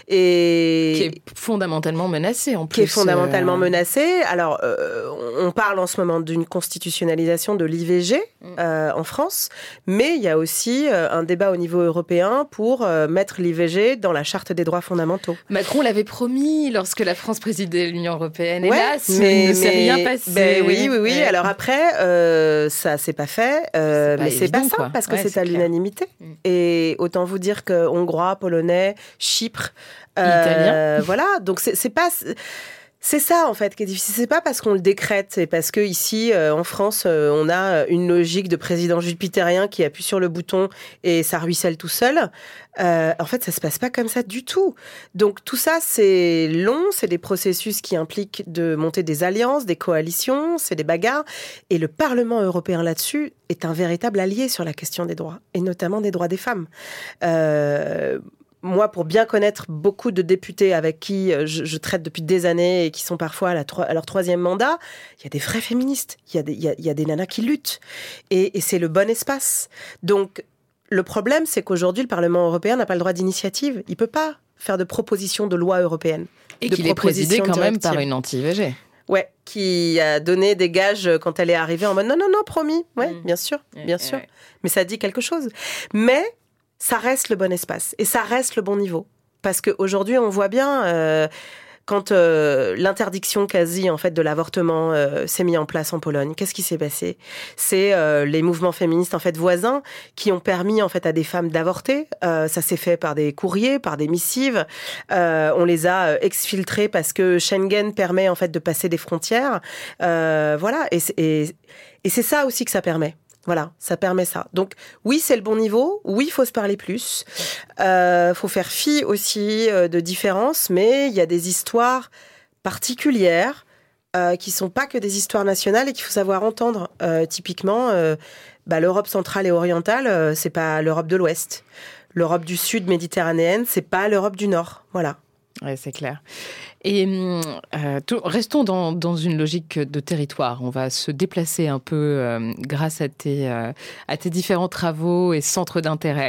Et qui est fondamentalement menacée en plus. Qui est fondamentalement euh... menacée. Alors, euh, on parle en ce moment d'une constitutionnalisation de l'I V G euh, en France, mais il y a aussi euh, un débat au niveau européen pour euh, mettre l'I V G dans la Charte des droits fondamentaux. Macron l'avait promis lorsque la France présidait l'Union européenne. Ouais, Hélas, mais, il ne s'est mais, rien passé. Ben oui, oui, oui. Ouais. Alors après, euh, ça s'est pas fait, euh, c'est pas mais c'est évident, pas ça, quoi. Parce que ouais, c'est, c'est à clair. L'unanimité. Mm. Et autant vous dire que Hongrois, Polonais, Chypre, euh, Italien. Voilà, donc c'est, c'est pas... C'est ça, en fait, qui est difficile. C'est pas parce qu'on le décrète, c'est parce que ici, euh, en France, euh, on a une logique de président jupitérien qui appuie sur le bouton et ça ruisselle tout seul. Euh, en fait, ça se passe pas comme ça du tout. Donc, tout ça, c'est long, c'est des processus qui impliquent de monter des alliances, des coalitions, c'est des bagarres. Et le Parlement européen, là-dessus, est un véritable allié sur la question des droits, et notamment des droits des femmes. Euh... Moi, pour bien connaître beaucoup de députés avec qui je, je traite depuis des années et qui sont parfois à, la, à leur troisième mandat, il y a des vrais féministes, il y a des, il y a, il y a des nanas qui luttent. Et, et c'est le bon espace. Donc, le problème, c'est qu'aujourd'hui, le Parlement européen n'a pas le droit d'initiative. Il ne peut pas faire de propositions de loi européenne. Et qu'il est présidé quand même par une anti-I V G. Ouais, qui a donné des gages quand elle est arrivée en mode « non, non, non, promis ». Ouais, mmh. bien sûr, bien mmh. sûr. Mmh. Mais ça dit quelque chose. Mais... ça reste le bon espace et ça reste le bon niveau. Parce qu'aujourd'hui, on voit bien, euh, quand euh, l'interdiction quasi en fait, de l'avortement euh, s'est mise en place en Pologne, qu'est-ce qui s'est passé ? C'est euh, les mouvements féministes en fait, voisins qui ont permis en fait, à des femmes d'avorter. Euh, ça s'est fait par des courriers, par des missives. Euh, on les a exfiltrés parce que Schengen permet en fait, de passer des frontières. Euh, voilà, et, et, et c'est ça aussi que ça permet. Voilà, ça permet ça. Donc, oui, c'est le bon niveau. Oui, il faut se parler plus. Il euh, faut faire fi aussi euh, de différences, mais il y a des histoires particulières euh, qui ne sont pas que des histoires nationales et qu'il faut savoir entendre. Euh, typiquement, euh, bah, l'Europe centrale et orientale, euh, c'est pas l'Europe de l'Ouest. L'Europe du Sud méditerranéenne, c'est pas l'Europe du Nord. Voilà. Oui, c'est clair. Et euh, tout, restons dans, dans une logique de territoire. On va se déplacer un peu euh, grâce à tes, euh, à tes différents travaux et centres d'intérêt.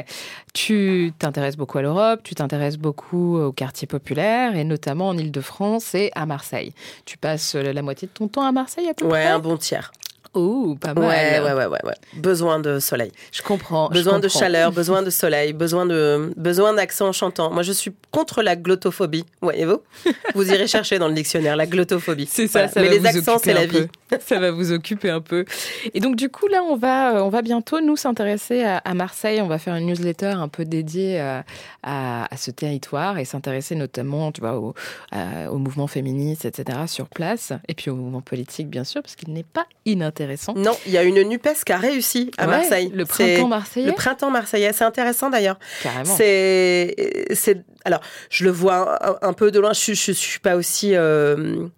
Tu t'intéresses beaucoup à l'Europe, tu t'intéresses beaucoup aux quartiers populaires, et notamment en Île-de-France et à Marseille. Tu passes la moitié de ton temps à Marseille à peu ouais, près ? Ouais, un bon tiers. Oh, pas mal. Ouais, ouais, ouais, ouais, ouais. Besoin de soleil. Je comprends. Besoin je de comprends. chaleur, besoin de soleil, besoin de, besoin d'accent chantant. Moi, je suis contre la glottophobie. Voyez-vous ? Vous irez chercher dans le dictionnaire la glottophobie. C'est ça, voilà. ça Mais va les vous accents, c'est la vie. Ça va vous occuper un peu. Et donc, du coup, là, on va, on va bientôt nous s'intéresser à, à Marseille. On va faire une newsletter un peu dédiée à, à, à ce territoire et s'intéresser notamment, tu vois, au, à, au mouvement féministe, et cetera, sur place. Et puis au mouvement politique, bien sûr, parce qu'il n'est pas inintéressant. Non, il y a une NUPES qui a réussi à ouais, Marseille. Le printemps c'est marseillais. Le printemps marseillais. C'est intéressant d'ailleurs. Carrément. C'est, c'est, alors, je le vois un, un peu de loin. Je ne suis pas aussi euh,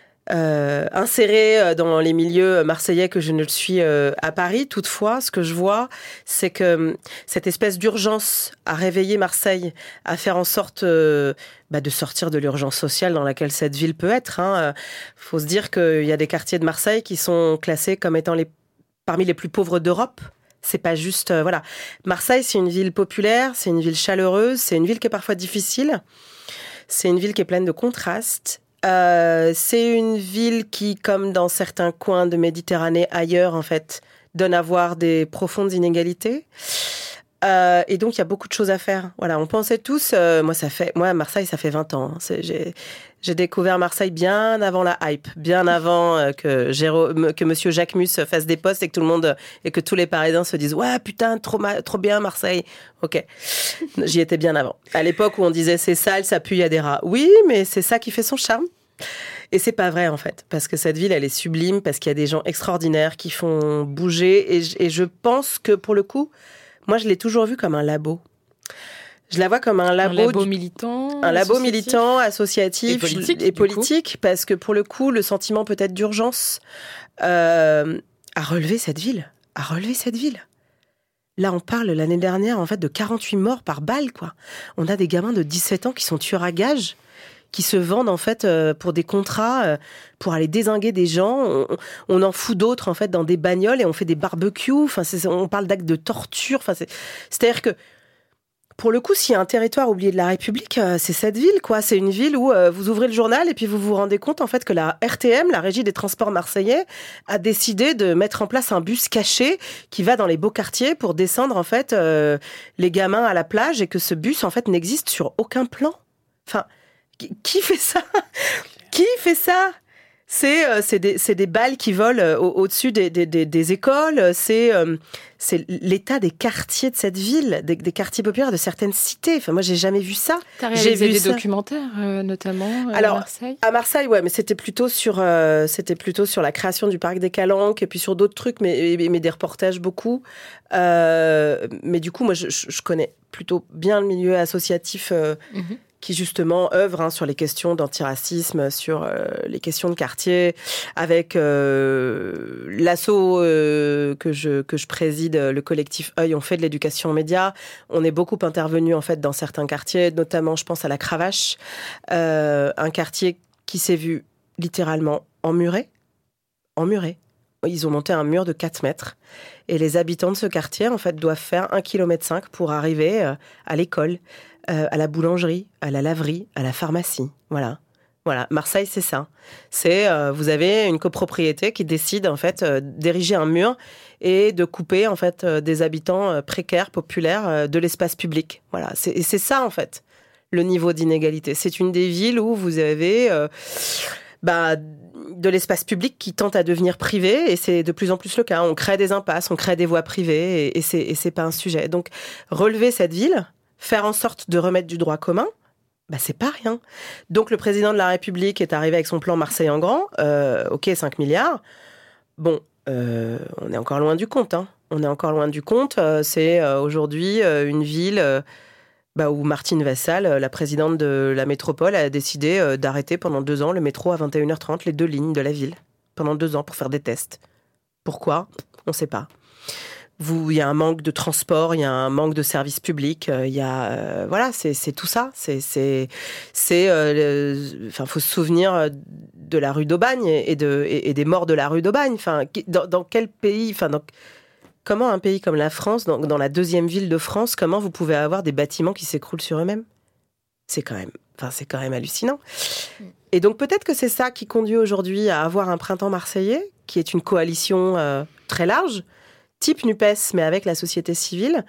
euh, insérée dans les milieux marseillais que je ne le suis euh, à Paris. Toutefois, ce que je vois, c'est que cette espèce d'urgence à réveiller Marseille, à faire en sorte... Euh, Bah de sortir de l'urgence sociale dans laquelle cette ville peut être. Il faut se dire qu'il y a des quartiers de Marseille qui sont classés comme étant les, parmi les plus pauvres d'Europe. C'est pas juste... Euh, voilà. Marseille, c'est une ville populaire, c'est une ville chaleureuse, c'est une ville qui est parfois difficile, c'est une ville qui est pleine de contrastes. Euh, c'est une ville qui, comme dans certains coins de Méditerranée ailleurs, en fait, donne à voir des profondes inégalités. Euh, et donc, il y a beaucoup de choses à faire. Voilà, on pensait tous... Euh, moi, ça fait, moi, Marseille, ça fait vingt ans. Hein. C'est, j'ai, j'ai découvert Marseille bien avant la hype, bien avant euh, que, Jérôme, que monsieur Jacques Mus fasse des posts et que tout le monde... et que tous les Parisiens se disent « Ouais, putain, trop, ma- trop bien, Marseille !» Ok, j'y étais bien avant. À l'époque où on disait « C'est sale, ça pue, il y a des rats ». Oui, mais c'est ça qui fait son charme. Et c'est pas vrai, en fait, parce que cette ville, elle est sublime, parce qu'il y a des gens extraordinaires qui font bouger. Et, et je pense que, pour le coup... Moi, je l'ai toujours vu comme un labo. Je la vois comme un labo, un labo du... militant, un labo associatif. militant, associatif et politique, et politique parce que pour le coup, le sentiment peut-être d'urgence euh, à relever cette ville, à relever cette ville. Là, on parle l'année dernière en fait de quarante-huit morts par balle, quoi. On a des gamins de dix-sept ans qui sont tueurs à gages, qui se vendent en fait euh, pour des contrats, euh, pour aller dézinguer des gens. On, on en fout d'autres en fait dans des bagnoles et on fait des barbecues. Enfin, c'est, on parle d'actes de torture. Enfin, c'est, c'est-à-dire que pour le coup, s'il y a un territoire oublié de la République, euh, c'est cette ville, quoi. C'est une ville où euh, vous ouvrez le journal et puis vous vous rendez compte, en fait, que la R T M, la Régie des Transports Marseillais, a décidé de mettre en place un bus caché qui va dans les beaux quartiers pour descendre, en fait, euh, les gamins à la plage et que ce bus, en fait, n'existe sur aucun plan. Enfin, qui fait ça ? Qui fait ça ? C'est, euh, c'est, des, c'est des balles qui volent euh, au, au-dessus des, des, des, des écoles. C'est, euh, c'est l'état des quartiers de cette ville, des, des quartiers populaires de certaines cités. Enfin, moi, j'ai jamais vu ça. T'as réalisé j'ai vu des ça. documentaires, euh, notamment euh, Alors, à Marseille. À Marseille, ouais, mais c'était plutôt sur, euh, c'était plutôt sur la création du parc des Calanques et puis sur d'autres trucs, mais, mais des reportages beaucoup. Euh, mais du coup, moi, je, je connais plutôt bien le milieu associatif. Euh, mm-hmm. qui justement œuvre hein, sur les questions d'antiracisme, sur euh, les questions de quartier, avec euh, l'asso euh, que je que je préside, le collectif Œil, on fait de l'éducation aux médias. On est beaucoup intervenu en fait dans certains quartiers, notamment je pense à la Cravache, euh, un quartier qui s'est vu littéralement emmuré, emmuré. Ils ont monté un mur de quatre mètres et les habitants de ce quartier en fait doivent faire un kilomètre cinq pour arriver euh, à l'école. Euh, à la boulangerie, à la laverie, à la pharmacie. Voilà. Voilà. Marseille, c'est ça. C'est, euh, vous avez une copropriété qui décide, en fait, euh, d'ériger un mur et de couper, en fait, euh, des habitants euh, précaires, populaires, euh, de l'espace public. Voilà. C'est, et c'est ça, en fait, le niveau d'inégalité. C'est une des villes où vous avez, euh, bah, de l'espace public qui tente à devenir privé, et c'est de plus en plus le cas. On crée des impasses, on crée des voies privées, et, et c'est, et c'est pas un sujet. Donc, relever cette ville, faire en sorte de remettre du droit commun, bah c'est pas rien. Donc le président de la République est arrivé avec son plan Marseille en grand, euh, ok, cinq milliards. Bon, euh, on est encore loin du compte. Hein. On est encore loin du compte. Euh, c'est euh, aujourd'hui euh, une ville euh, bah, où Martine Vassal, euh, la présidente de la métropole, a décidé euh, d'arrêter pendant deux ans le métro à vingt et une heures trente, les deux lignes de la ville, pendant deux ans pour faire des tests. Pourquoi ? On ne sait pas. Vous, il y a un manque de transport, il y a un manque de services publics, euh, il y a, euh, voilà, c'est, c'est tout ça. C'est, c'est, c'est, euh, le, enfin, faut se souvenir de la rue d'Aubagne et de, et, et des morts de la rue d'Aubagne. Enfin, dans, dans quel pays, enfin, dans, comment un pays comme la France, dans, dans la deuxième ville de France, comment vous pouvez avoir des bâtiments qui s'écroulent sur eux-mêmes ? C'est quand même, enfin, c'est quand même hallucinant. Et donc peut-être que c'est ça qui conduit aujourd'hui à avoir un printemps marseillais, qui est une coalition euh, très large. Type NUPES, mais avec la société civile,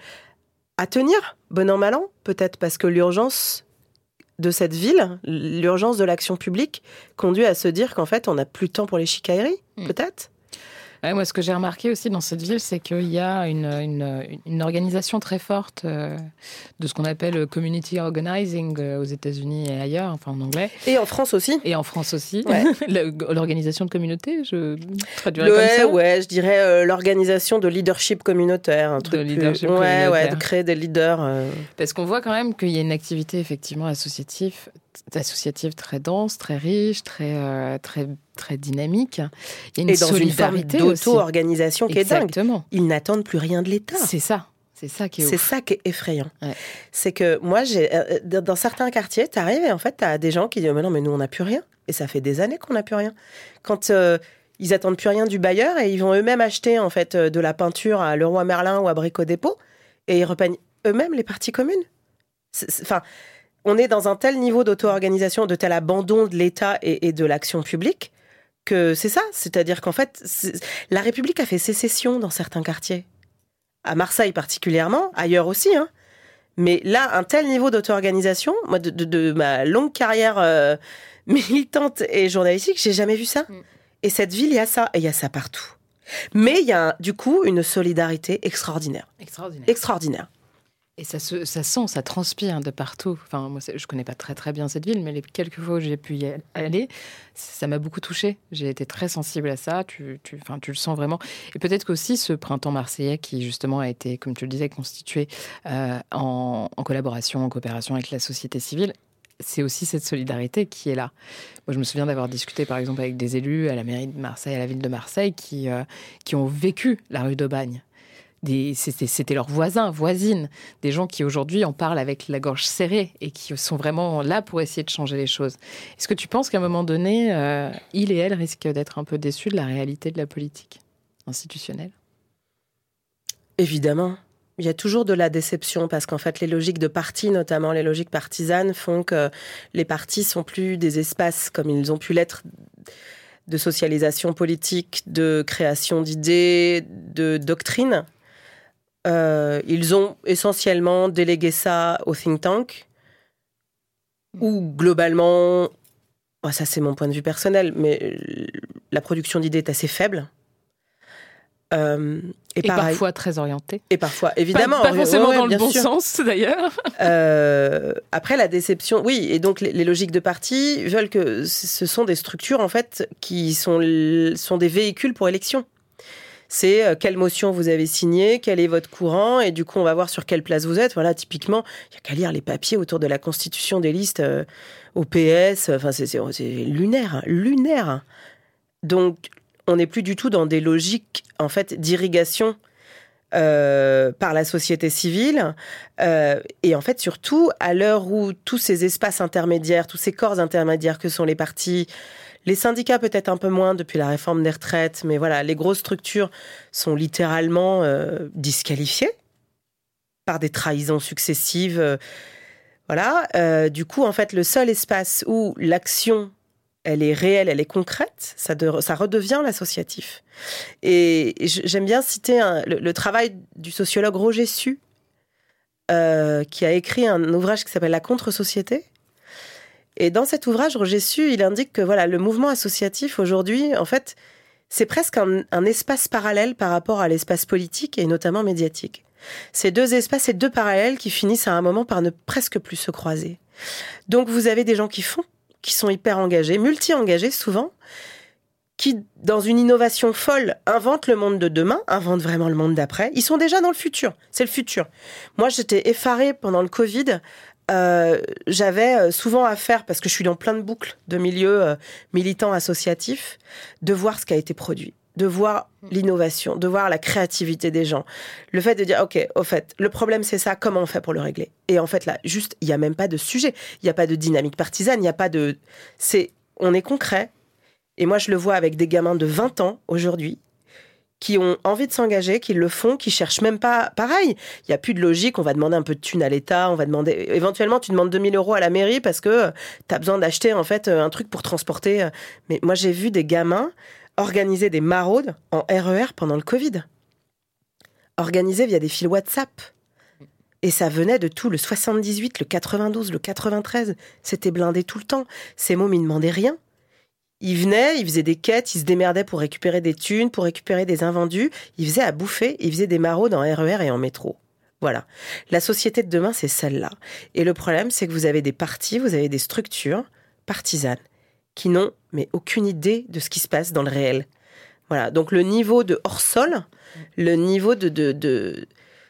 à tenir, bon an, mal an, peut-être parce que l'urgence de cette ville, l'urgence de l'action publique, conduit à se dire qu'en fait, on n'a plus de temps pour les chicailleries, mmh. peut-être. Ouais, moi, ce que j'ai remarqué aussi dans cette ville, c'est qu'il y a une, une, une organisation très forte euh, de ce qu'on appelle community organizing euh, aux États-Unis et ailleurs, enfin en anglais. Et en France aussi. Et en France aussi. Ouais. L'organisation de communauté, je traduirais Le, comme ça. Ouais, je dirais euh, l'organisation de leadership communautaire. Un truc de leadership plus... communautaire. Ouais, ouais, de créer des leaders. Euh... Parce qu'on voit quand même qu'il y a une activité effectivement associative, associative très dense, très riche, très, euh, très, très dynamique. Il y a une et dans solidarité une forme d'auto-organisation qui Exactement. est dingue. Ils n'attendent plus rien de l'État. C'est ça. C'est ça qui est C'est ouf. ça qui est effrayant. Ouais. C'est que moi, j'ai, euh, dans certains quartiers, tu arrives et en fait, tu as des gens qui disent « Mais non, mais nous, on n'a plus rien. » Et ça fait des années qu'on n'a plus rien. Quand euh, ils attendent plus rien du bailleur et ils vont eux-mêmes acheter en fait, de la peinture à Leroy Merlin ou à Brico Dépôt et ils repeignent eux-mêmes les parties communes. Enfin, on est dans un tel niveau d'auto-organisation, de tel abandon de l'État et, et de l'action publique que c'est ça. C'est-à-dire qu'en fait, la République a fait sécession dans certains quartiers. À Marseille particulièrement, ailleurs aussi. Hein. Mais là, un tel niveau d'auto-organisation, moi, de, de, de ma longue carrière euh, militante et journalistique, j'ai jamais vu ça. Mm. Et cette ville, il y a ça. Et il y a ça partout. Mais il y a, du coup, une solidarité extraordinaire. Extraordinaire. Extraordinaire. Et ça, se, ça sent, ça transpire de partout. Enfin, moi, je connais pas très très bien cette ville, mais les quelques fois où j'ai pu y aller, ça m'a beaucoup touchée. J'ai été très sensible à ça. Tu, tu, enfin, tu le sens vraiment. Et peut-être qu'aussi ce printemps marseillais, qui justement a été, comme tu le disais, constitué euh, en, en collaboration, en coopération avec la société civile, c'est aussi cette solidarité qui est là. Moi, je me souviens d'avoir discuté, par exemple, avec des élus à la mairie de Marseille, à la ville de Marseille, qui, euh, qui ont vécu la rue d'Aubagne. Des, c'était, c'était leurs voisins, voisines, des gens qui aujourd'hui en parlent avec la gorge serrée et qui sont vraiment là pour essayer de changer les choses. Est-ce que tu penses qu'à un moment donné, euh, il et elle risquent d'être un peu déçus de la réalité de la politique institutionnelle ? Évidemment, Il y a toujours de la déception parce qu'en fait, les logiques de parti, notamment les logiques partisanes, font que les partis sont plus des espaces comme ils ont pu l'être de socialisation politique, de création d'idées, de doctrine. Euh, ils ont essentiellement délégué ça au think tank, où globalement, oh, ça c'est mon point de vue personnel, mais la production d'idées est assez faible. Euh, et, et pareil, parfois très orientée. Et parfois, évidemment. Pas, pas forcément ouais, dans le bon sûr. sens, d'ailleurs. Euh, après, la déception... Oui, et donc les, les logiques de parti veulent que ce sont des structures, en fait, qui sont, sont des véhicules pour élection. C'est euh, quelle motion vous avez signée, quel est votre courant, et du coup, on va voir sur quelle place vous êtes. Voilà, typiquement, il n'y a qu'à lire les papiers autour de la constitution des listes euh, au P S. Enfin, c'est, c'est, c'est lunaire, lunaire. Donc... on n'est plus du tout dans des logiques en fait d'irrigation euh, par la société civile euh, et en fait surtout à l'heure où tous ces espaces intermédiaires, tous ces corps intermédiaires que sont les partis, les syndicats peut-être un peu moins depuis la réforme des retraites, mais voilà, les grosses structures sont littéralement euh, disqualifiées par des trahisons successives. Euh, voilà, euh, du coup en fait le seul espace où l'action elle est réelle, elle est concrète, ça, de, ça redevient l'associatif. Et, et j'aime bien citer un, le, le travail du sociologue Roger Su, euh, qui a écrit un ouvrage qui s'appelle « La contre-société ». Et dans cet ouvrage, Roger Su, il indique que voilà, le mouvement associatif, aujourd'hui, en fait, c'est presque un, un espace parallèle par rapport à l'espace politique et notamment médiatique. Ces deux espaces, ces deux parallèles qui finissent à un moment par ne presque plus se croiser. Donc, vous avez des gens qui font, qui sont hyper engagés, multi-engagés souvent, qui, dans une innovation folle, inventent le monde de demain, inventent vraiment le monde d'après. Ils sont déjà dans le futur, c'est le futur. Moi, j'étais effarée pendant le Covid. Euh, j'avais souvent affaire, parce que je suis dans plein de boucles de milieux euh, militants associatifs, de voir ce qui a été produit, de voir l'innovation, de voir la créativité des gens. Le fait de dire, OK, au fait, le problème c'est ça, comment on fait pour le régler ? Et en fait, là, juste, il n'y a même pas de sujet, il n'y a pas de dynamique partisane, il n'y a pas de... C'est, on est concret. Et moi, je le vois avec des gamins de vingt ans, aujourd'hui, qui ont envie de s'engager, qui le font, qui cherchent même pas... Pareil, il n'y a plus de logique, on va demander un peu de thunes à l'État, on va demander... Éventuellement, tu demandes deux mille euros à la mairie parce que tu as besoin d'acheter, en fait, un truc pour transporter... Mais moi, j'ai vu des gamins organiser des maraudes en R E R pendant le Covid. Organisées via des fils WhatsApp. Et ça venait de tout, le soixante-dix-huit, le quatre-vingt-douze, le quatre-vingt-treize. C'était blindé tout le temps. Ces mômes, ils ne demandaient rien. Ils venaient, ils faisaient des quêtes, ils se démerdaient pour récupérer des thunes, pour récupérer des invendus. Ils faisaient à bouffer, ils faisaient des maraudes en R E R et en métro. Voilà. La société de demain, c'est celle-là. Et le problème, c'est que vous avez des partis, vous avez des structures partisanes qui n'ont mais aucune idée de ce qui se passe dans le réel. Voilà, donc le niveau de hors-sol, le niveau de, de, de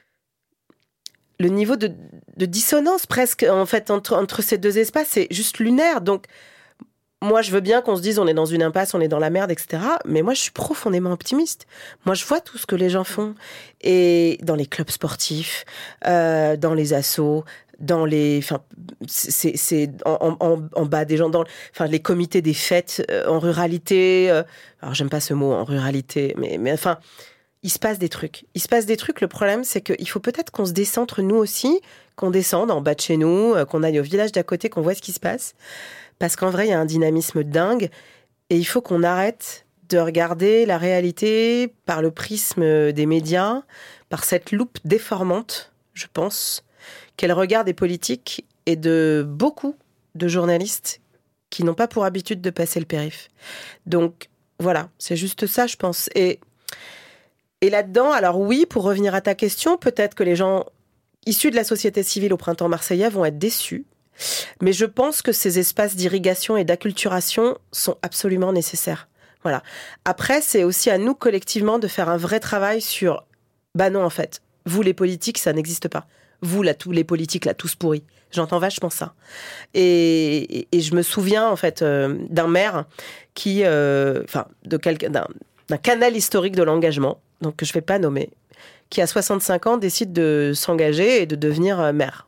le niveau de, de dissonance presque en fait entre, entre ces deux espaces, c'est juste lunaire. Donc moi, je veux bien qu'on se dise on est dans une impasse, on est dans la merde, et cetera. Mais moi, je suis profondément optimiste. Moi, je vois tout ce que les gens font. Et dans les clubs sportifs, euh, dans les assos, dans les, enfin, c'est, c'est en, en, en bas des gens, dans, enfin, les comités des fêtes euh, en ruralité. Euh, alors, j'aime pas ce mot en ruralité, mais, mais enfin, il se passe des trucs. Il se passe des trucs. Le problème, c'est qu'il faut peut-être qu'on se décentre nous aussi, qu'on descende en bas de chez nous, euh, qu'on aille au village d'à côté, qu'on voit ce qui se passe. Parce qu'en vrai, il y a un dynamisme dingue et il faut qu'on arrête de regarder la réalité par le prisme des médias, par cette loupe déformante, je pense, qu'est le regard des politiques et de beaucoup de journalistes qui n'ont pas pour habitude de passer le périph'. Donc, voilà, c'est juste ça, je pense. Et, et là-dedans, alors oui, pour revenir à ta question, peut-être que les gens issus de la société civile au printemps marseillais vont être déçus. Mais je pense que ces espaces d'irrigation et d'acculturation sont absolument nécessaires. Voilà. Après, c'est aussi à nous collectivement de faire un vrai travail sur... Bah non, en fait, vous les politiques, ça n'existe pas. Vous, là, tous les politiques, là, tous pourris. J'entends vachement ça. Et, et, et je me souviens, en fait, euh, d'un maire qui... Euh, enfin, de quelqu'un, d'un, d'un canal historique de l'engagement, donc que je ne vais pas nommer, qui, à soixante-cinq ans, décide de s'engager et de devenir euh, maire.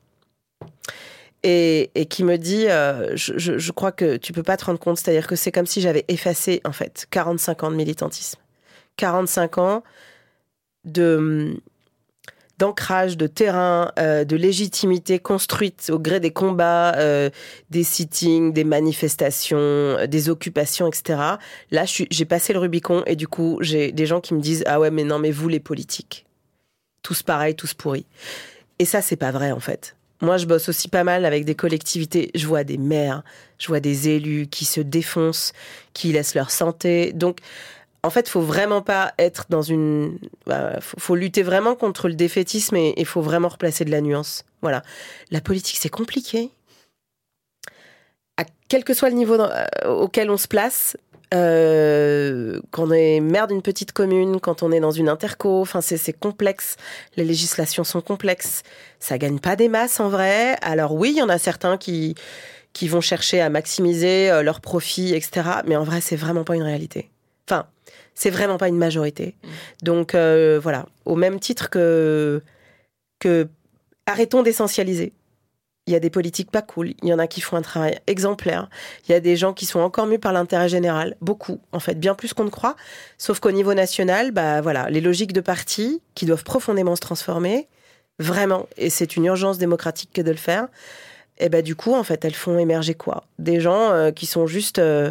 Et, et qui me dit, euh, je, je, je crois que tu peux pas te rendre compte, c'est-à-dire que c'est comme si j'avais effacé, en fait, quarante-cinq ans de militantisme. quarante-cinq ans de, d'ancrage, de terrain, euh, de légitimité construite au gré des combats, euh, des sittings, des manifestations, euh, des occupations, et cetera. Là, je suis, j'ai passé le Rubicon et du coup, j'ai des gens qui me disent « Ah ouais, mais non, mais vous, les politiques, tous pareils, tous pourris. » Et ça, c'est pas vrai, en fait. Moi, je bosse aussi pas mal avec des collectivités. Je vois des maires, je vois des élus qui se défoncent, qui laissent leur santé. Donc, en fait, il faut vraiment pas être dans une... Bah, faut, faut lutter vraiment contre le défaitisme et il faut vraiment replacer de la nuance. Voilà. La politique, c'est compliqué. À quel que soit le niveau dans, euh, auquel on se place, euh, quand on est maire d'une petite commune, quand on est dans une interco, enfin, c'est, c'est complexe. Les législations sont complexes. Ça gagne pas des masses, en vrai. Alors oui, il y en a certains qui, qui vont chercher à maximiser euh, leurs profits, et cetera. Mais en vrai, c'est vraiment pas une réalité. Enfin... C'est vraiment pas une majorité. Donc, euh, voilà. Au même titre que, que arrêtons d'essentialiser. Il y a des politiques pas cool. Il y en a qui font un travail exemplaire. Il y a des gens qui sont encore mus par l'intérêt général. Beaucoup, en fait. Bien plus qu'on ne croit. Sauf qu'au niveau national, bah, voilà, les logiques de parti qui doivent profondément se transformer, vraiment, et c'est une urgence démocratique que de le faire, et bah, du coup, en fait, elles font émerger quoi ? Des gens euh, qui sont juste... Euh,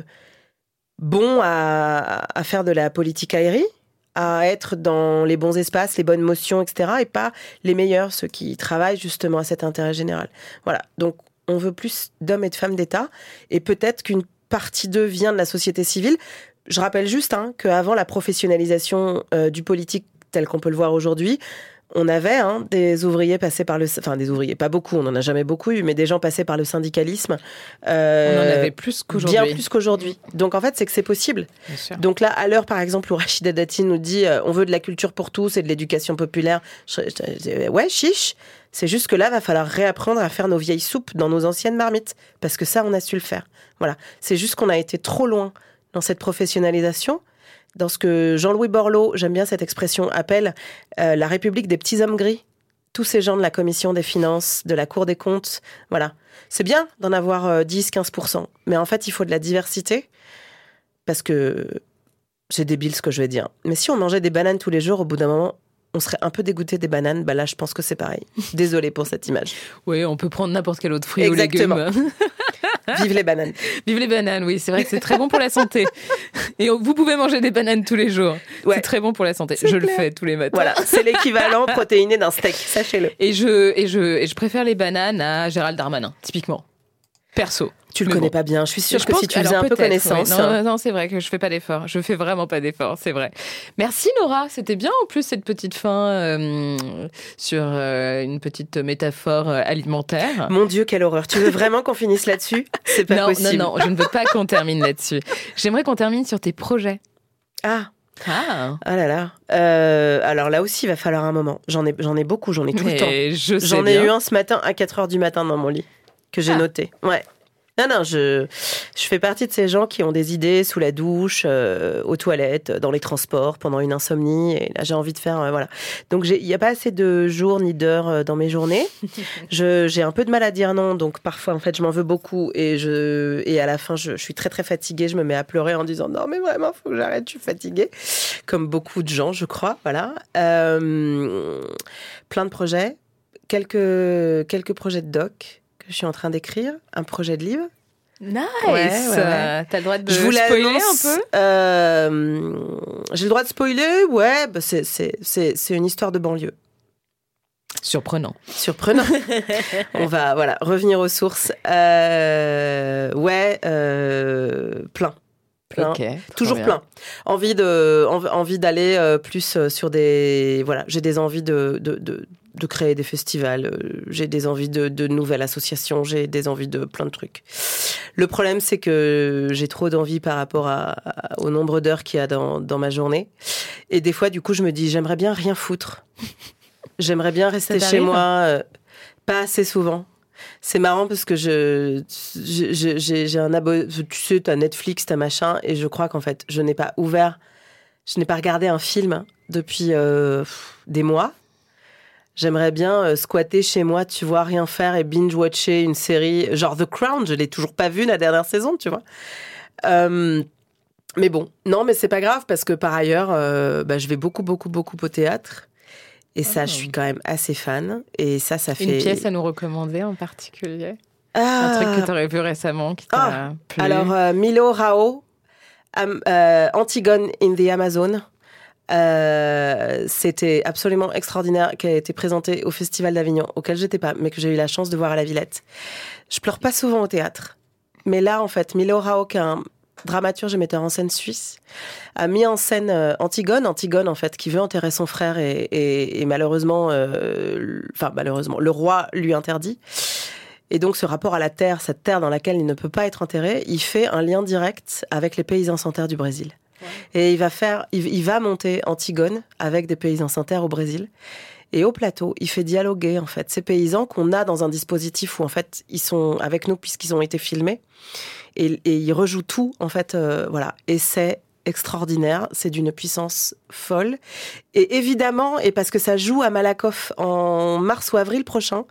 bons à, à faire de la politique aérie, à être dans les bons espaces, les bonnes motions, et cetera, et pas les meilleurs, ceux qui travaillent justement à cet intérêt général. Voilà, donc on veut plus d'hommes et de femmes d'État, et peut-être qu'une partie d'eux vient de la société civile. Je rappelle juste hein, qu'avant la professionnalisation euh, du politique tel qu'on peut le voir aujourd'hui, on avait hein, des ouvriers passés par le... Enfin, des ouvriers, pas beaucoup, on n'en a jamais beaucoup eu, mais des gens passés par le syndicalisme. Euh, on en avait plus qu'aujourd'hui. Bien plus qu'aujourd'hui. Donc, en fait, c'est que c'est possible. Donc là, à l'heure, par exemple, où Rachida Dati nous dit euh, on veut de la culture pour tous et de l'éducation populaire, je, je, je, ouais, chiche. C'est juste que là, va falloir réapprendre à faire nos vieilles soupes dans nos anciennes marmites. Parce que ça, on a su le faire. Voilà. C'est juste qu'on a été trop loin dans cette professionnalisation. Dans ce que Jean-Louis Borloo, j'aime bien cette expression, appelle euh, la République des petits hommes gris. Tous ces gens de la Commission des finances, de la Cour des comptes, voilà. C'est bien d'en avoir euh, dix à quinze pour cent, mais en fait, il faut de la diversité, parce que c'est débile ce que je vais dire. Mais si on mangeait des bananes tous les jours, au bout d'un moment, on serait un peu dégoûté des bananes. Bah là, je pense que c'est pareil. Désolée pour cette image. Oui, on peut prendre n'importe quel autre fruit Exactement. ou légume. Vive les bananes. Vive les bananes, oui, c'est vrai que c'est très bon pour la santé. Et vous pouvez manger des bananes tous les jours. Ouais. C'est très bon pour la santé. C'est je clair. Le fais tous les matins. Voilà, c'est l'équivalent protéiné d'un steak, sachez-le. Et je, et, je, et je préfère les bananes à Gérald Darmanin, typiquement. Perso. Tu le connais bon. pas bien. Je suis sûre je que si tu faisais un peu connaissance. Oui. Non, non, non, c'est vrai que je fais pas d'efforts. Je fais vraiment pas d'efforts, c'est vrai. Merci Nora, c'était bien en plus cette petite fin euh, sur euh, une petite métaphore alimentaire. Mon Dieu, quelle horreur. Tu veux vraiment qu'on finisse là-dessus ? C'est pas non, possible. Non, non, je ne veux pas qu'on termine là-dessus. J'aimerais qu'on termine sur tes projets. Ah. Ah. Ah là là. Euh, alors là aussi, il va falloir un moment. J'en ai, j'en ai beaucoup, j'en ai tout Mais le temps. Je sais j'en bien. ai eu un ce matin à quatre heures du matin dans mon lit que j'ai ah. noté. Ouais. Non, non, je, je fais partie de ces gens qui ont des idées sous la douche, euh, aux toilettes, dans les transports, pendant une insomnie. Et là, j'ai envie de faire... Euh, voilà. Donc, il n'y a pas assez de jours ni d'heures euh, dans mes journées. je, j'ai un peu de mal à dire non. Donc, parfois, en fait, je m'en veux beaucoup. Et, je, et à la fin, je, je suis très, très fatiguée. Je me mets à pleurer en disant « Non, mais vraiment, il faut que j'arrête, je suis fatiguée. » Comme beaucoup de gens, je crois. Voilà. Euh, plein de projets. Quelques, quelques projets de doc que je suis en train d'écrire, un projet de livre. Nice. Ouais, ouais, ouais. T'as le droit de je vous spoiler un peu. Euh, j'ai le droit de spoiler. Ouais, bah c'est c'est c'est c'est une histoire de banlieue. Surprenant. Surprenant. On va voilà revenir aux sources. Euh, ouais, euh, plein. Plein. Okay, toujours bien. plein. Envie de envie d'aller euh, plus sur des voilà. J'ai des envies de de de de créer des festivals, j'ai des envies de, de nouvelles associations, j'ai des envies de plein de trucs. Le problème, c'est que j'ai trop d'envie par rapport à, à, au nombre d'heures qu'il y a dans, dans ma journée. Et des fois, du coup, je me dis, j'aimerais bien rien foutre. J'aimerais bien rester chez moi, euh, pas assez souvent. C'est marrant parce que je, je, je j'ai, j'ai un abonnement, tu sais, t'as Netflix, t'as machin, et je crois qu'en fait, je n'ai pas ouvert, je n'ai pas regardé un film depuis euh, des mois. J'aimerais bien euh, squatter chez moi, tu vois, rien faire et binge-watcher une série, genre The Crown, je l'ai toujours pas vue la dernière saison, tu vois. Euh, mais bon, non, mais c'est pas grave parce que par ailleurs, euh, bah, je vais beaucoup, beaucoup, beaucoup au théâtre Et ça, oh. je suis quand même assez fan. Et ça, ça fait... Une pièce à nous recommander en particulier? Ah. Un truc que tu aurais vu récemment qui t'a oh. plu? Alors, euh, Milo Rao, um, euh, Antigone in the Amazon. Euh, c'était absolument extraordinaire, qui a été présenté au Festival d'Avignon, auquel j'étais pas, mais que j'ai eu la chance de voir à la Villette. Je pleure pas souvent au théâtre. Mais là, en fait, Milo Rao, qui est un dramaturge et metteur en scène suisse, a mis en scène euh, Antigone, Antigone en fait, qui veut enterrer son frère et, et, et malheureusement, euh, enfin malheureusement, le roi lui interdit. Et donc ce rapport à la terre, cette terre dans laquelle il ne peut pas être enterré, il fait un lien direct avec les paysans sans terre du Brésil. Ouais. Et il va faire, il, il va monter Antigone avec des paysans sans terre au Brésil. Et au plateau, il fait dialoguer en fait ces paysans qu'on a dans un dispositif où en fait ils sont avec nous puisqu'ils ont été filmés. Et, et il rejoue tout, en fait, euh, voilà. Et c'est extraordinaire, c'est d'une puissance folle. Et évidemment, et parce que ça joue à Malakoff en mars ou avril prochain,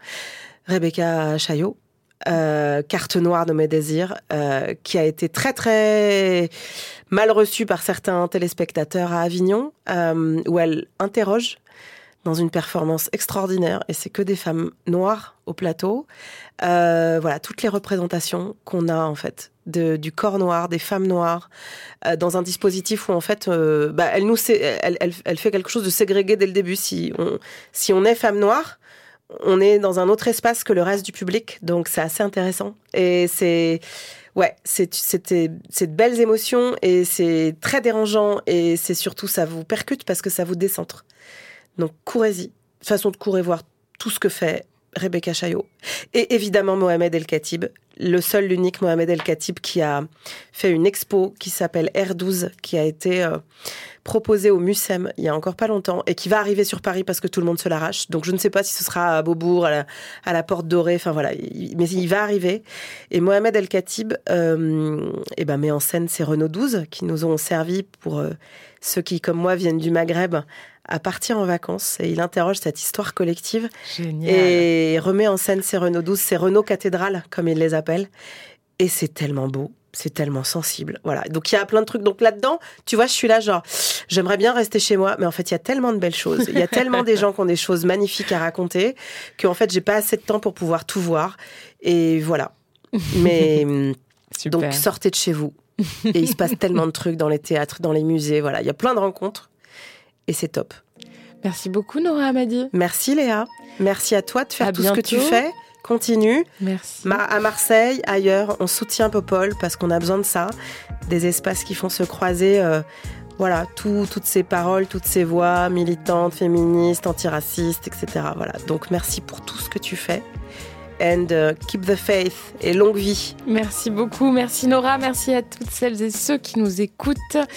Rebecca Chaillot, euh, Carte noire de mes désirs, euh, qui a été très, très mal reçue par certains téléspectateurs à Avignon, euh, où elle interroge dans une performance extraordinaire, et c'est que des femmes noires au plateau. Euh, voilà, toutes les représentations qu'on a, en fait, de, du corps noir, des femmes noires, euh, dans un dispositif où, en fait, euh, bah, elle, nous, elle, elle, elle fait quelque chose de ségrégué dès le début. Si on, si on est femme noire, on est dans un autre espace que le reste du public, donc c'est assez intéressant. Et c'est... Ouais, c'est, c'était, c'est de belles émotions, et c'est très dérangeant, et c'est surtout, ça vous percute parce que ça vous décentre. Donc, courez-y. Façon de courir voir tout ce que fait Rebecca Chaillot. Et évidemment, Mohamed El Khatib, le seul, l'unique Mohamed El Khatib qui a fait une expo qui s'appelle R douze, qui a été euh, proposée au Mucem il y a encore pas longtemps et qui va arriver sur Paris parce que tout le monde se l'arrache. Donc, je ne sais pas si ce sera à Beaubourg, à la, à la Porte Dorée, enfin voilà, il, mais il va arriver. Et Mohamed El Khatib euh, eh ben, met en scène ces Renault douze qui nous ont servi pour euh, ceux qui, comme moi, viennent du Maghreb, à partir en vacances, et il interroge cette histoire collective. Génial. Et remet en scène ces Renault douze, ces Renault cathédrales, comme il les appelle. Et c'est tellement beau, c'est tellement sensible. Voilà. Donc il y a plein de trucs. Donc là-dedans, tu vois, je suis là genre, j'aimerais bien rester chez moi, mais en fait, il y a tellement de belles choses. Il y a tellement des gens qui ont des choses magnifiques à raconter qu'en fait, j'ai pas assez de temps pour pouvoir tout voir. Et voilà. Mais donc sortez de chez vous. Et il se passe tellement de trucs dans les théâtres, dans les musées. Voilà, il y a plein de rencontres. Et c'est top. Merci beaucoup, Nora Hamady. Merci, Léa. Merci à toi de faire à tout bientôt. Ce que tu fais. Continue. Merci. Ma- à Marseille, ailleurs, on soutient Popol parce qu'on a besoin de ça. Des espaces qui font se croiser, euh, voilà, tout, toutes ces paroles, toutes ces voix militantes, féministes, antiracistes, et cetera. Voilà. Donc, merci pour tout ce que tu fais. And uh, keep the faith et longue vie. Merci beaucoup. Merci, Nora. Merci à toutes celles et ceux qui nous écoutent.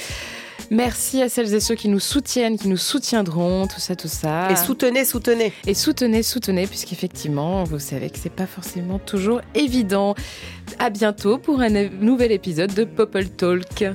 Merci à celles et ceux qui nous soutiennent, qui nous soutiendront, tout ça, tout ça. Et soutenez, soutenez. Et soutenez, soutenez, puisqu'effectivement, vous savez que c'est pas forcément toujours évident. À bientôt pour un nouvel épisode de Popol Talk.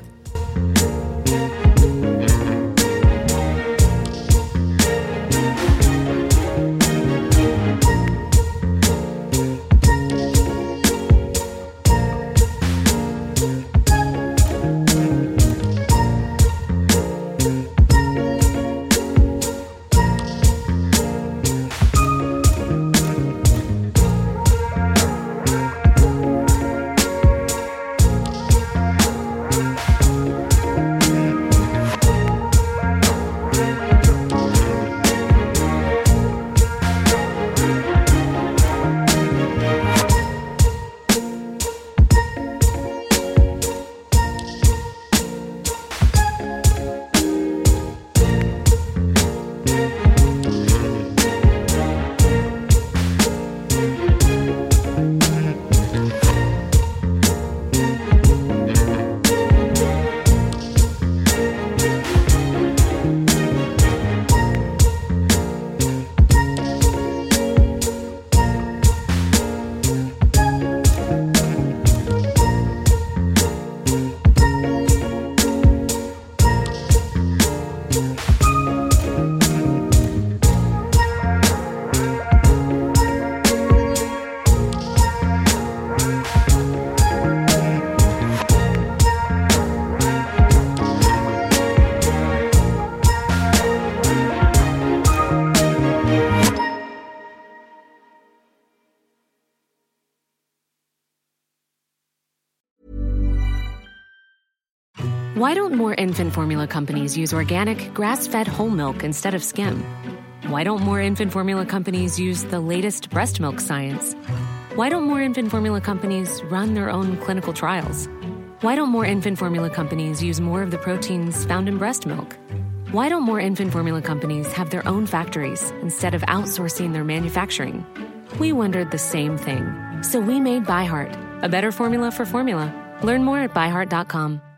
Why don't more infant formula companies use organic, grass-fed whole milk instead of skim? Why don't more infant formula companies use the latest breast milk science? Why don't more infant formula companies run their own clinical trials? Why don't more infant formula companies use more of the proteins found in breast milk? Why don't more infant formula companies have their own factories instead of outsourcing their manufacturing? We wondered the same thing. So we made ByHeart, a better formula for formula. Learn more at by heart dot com.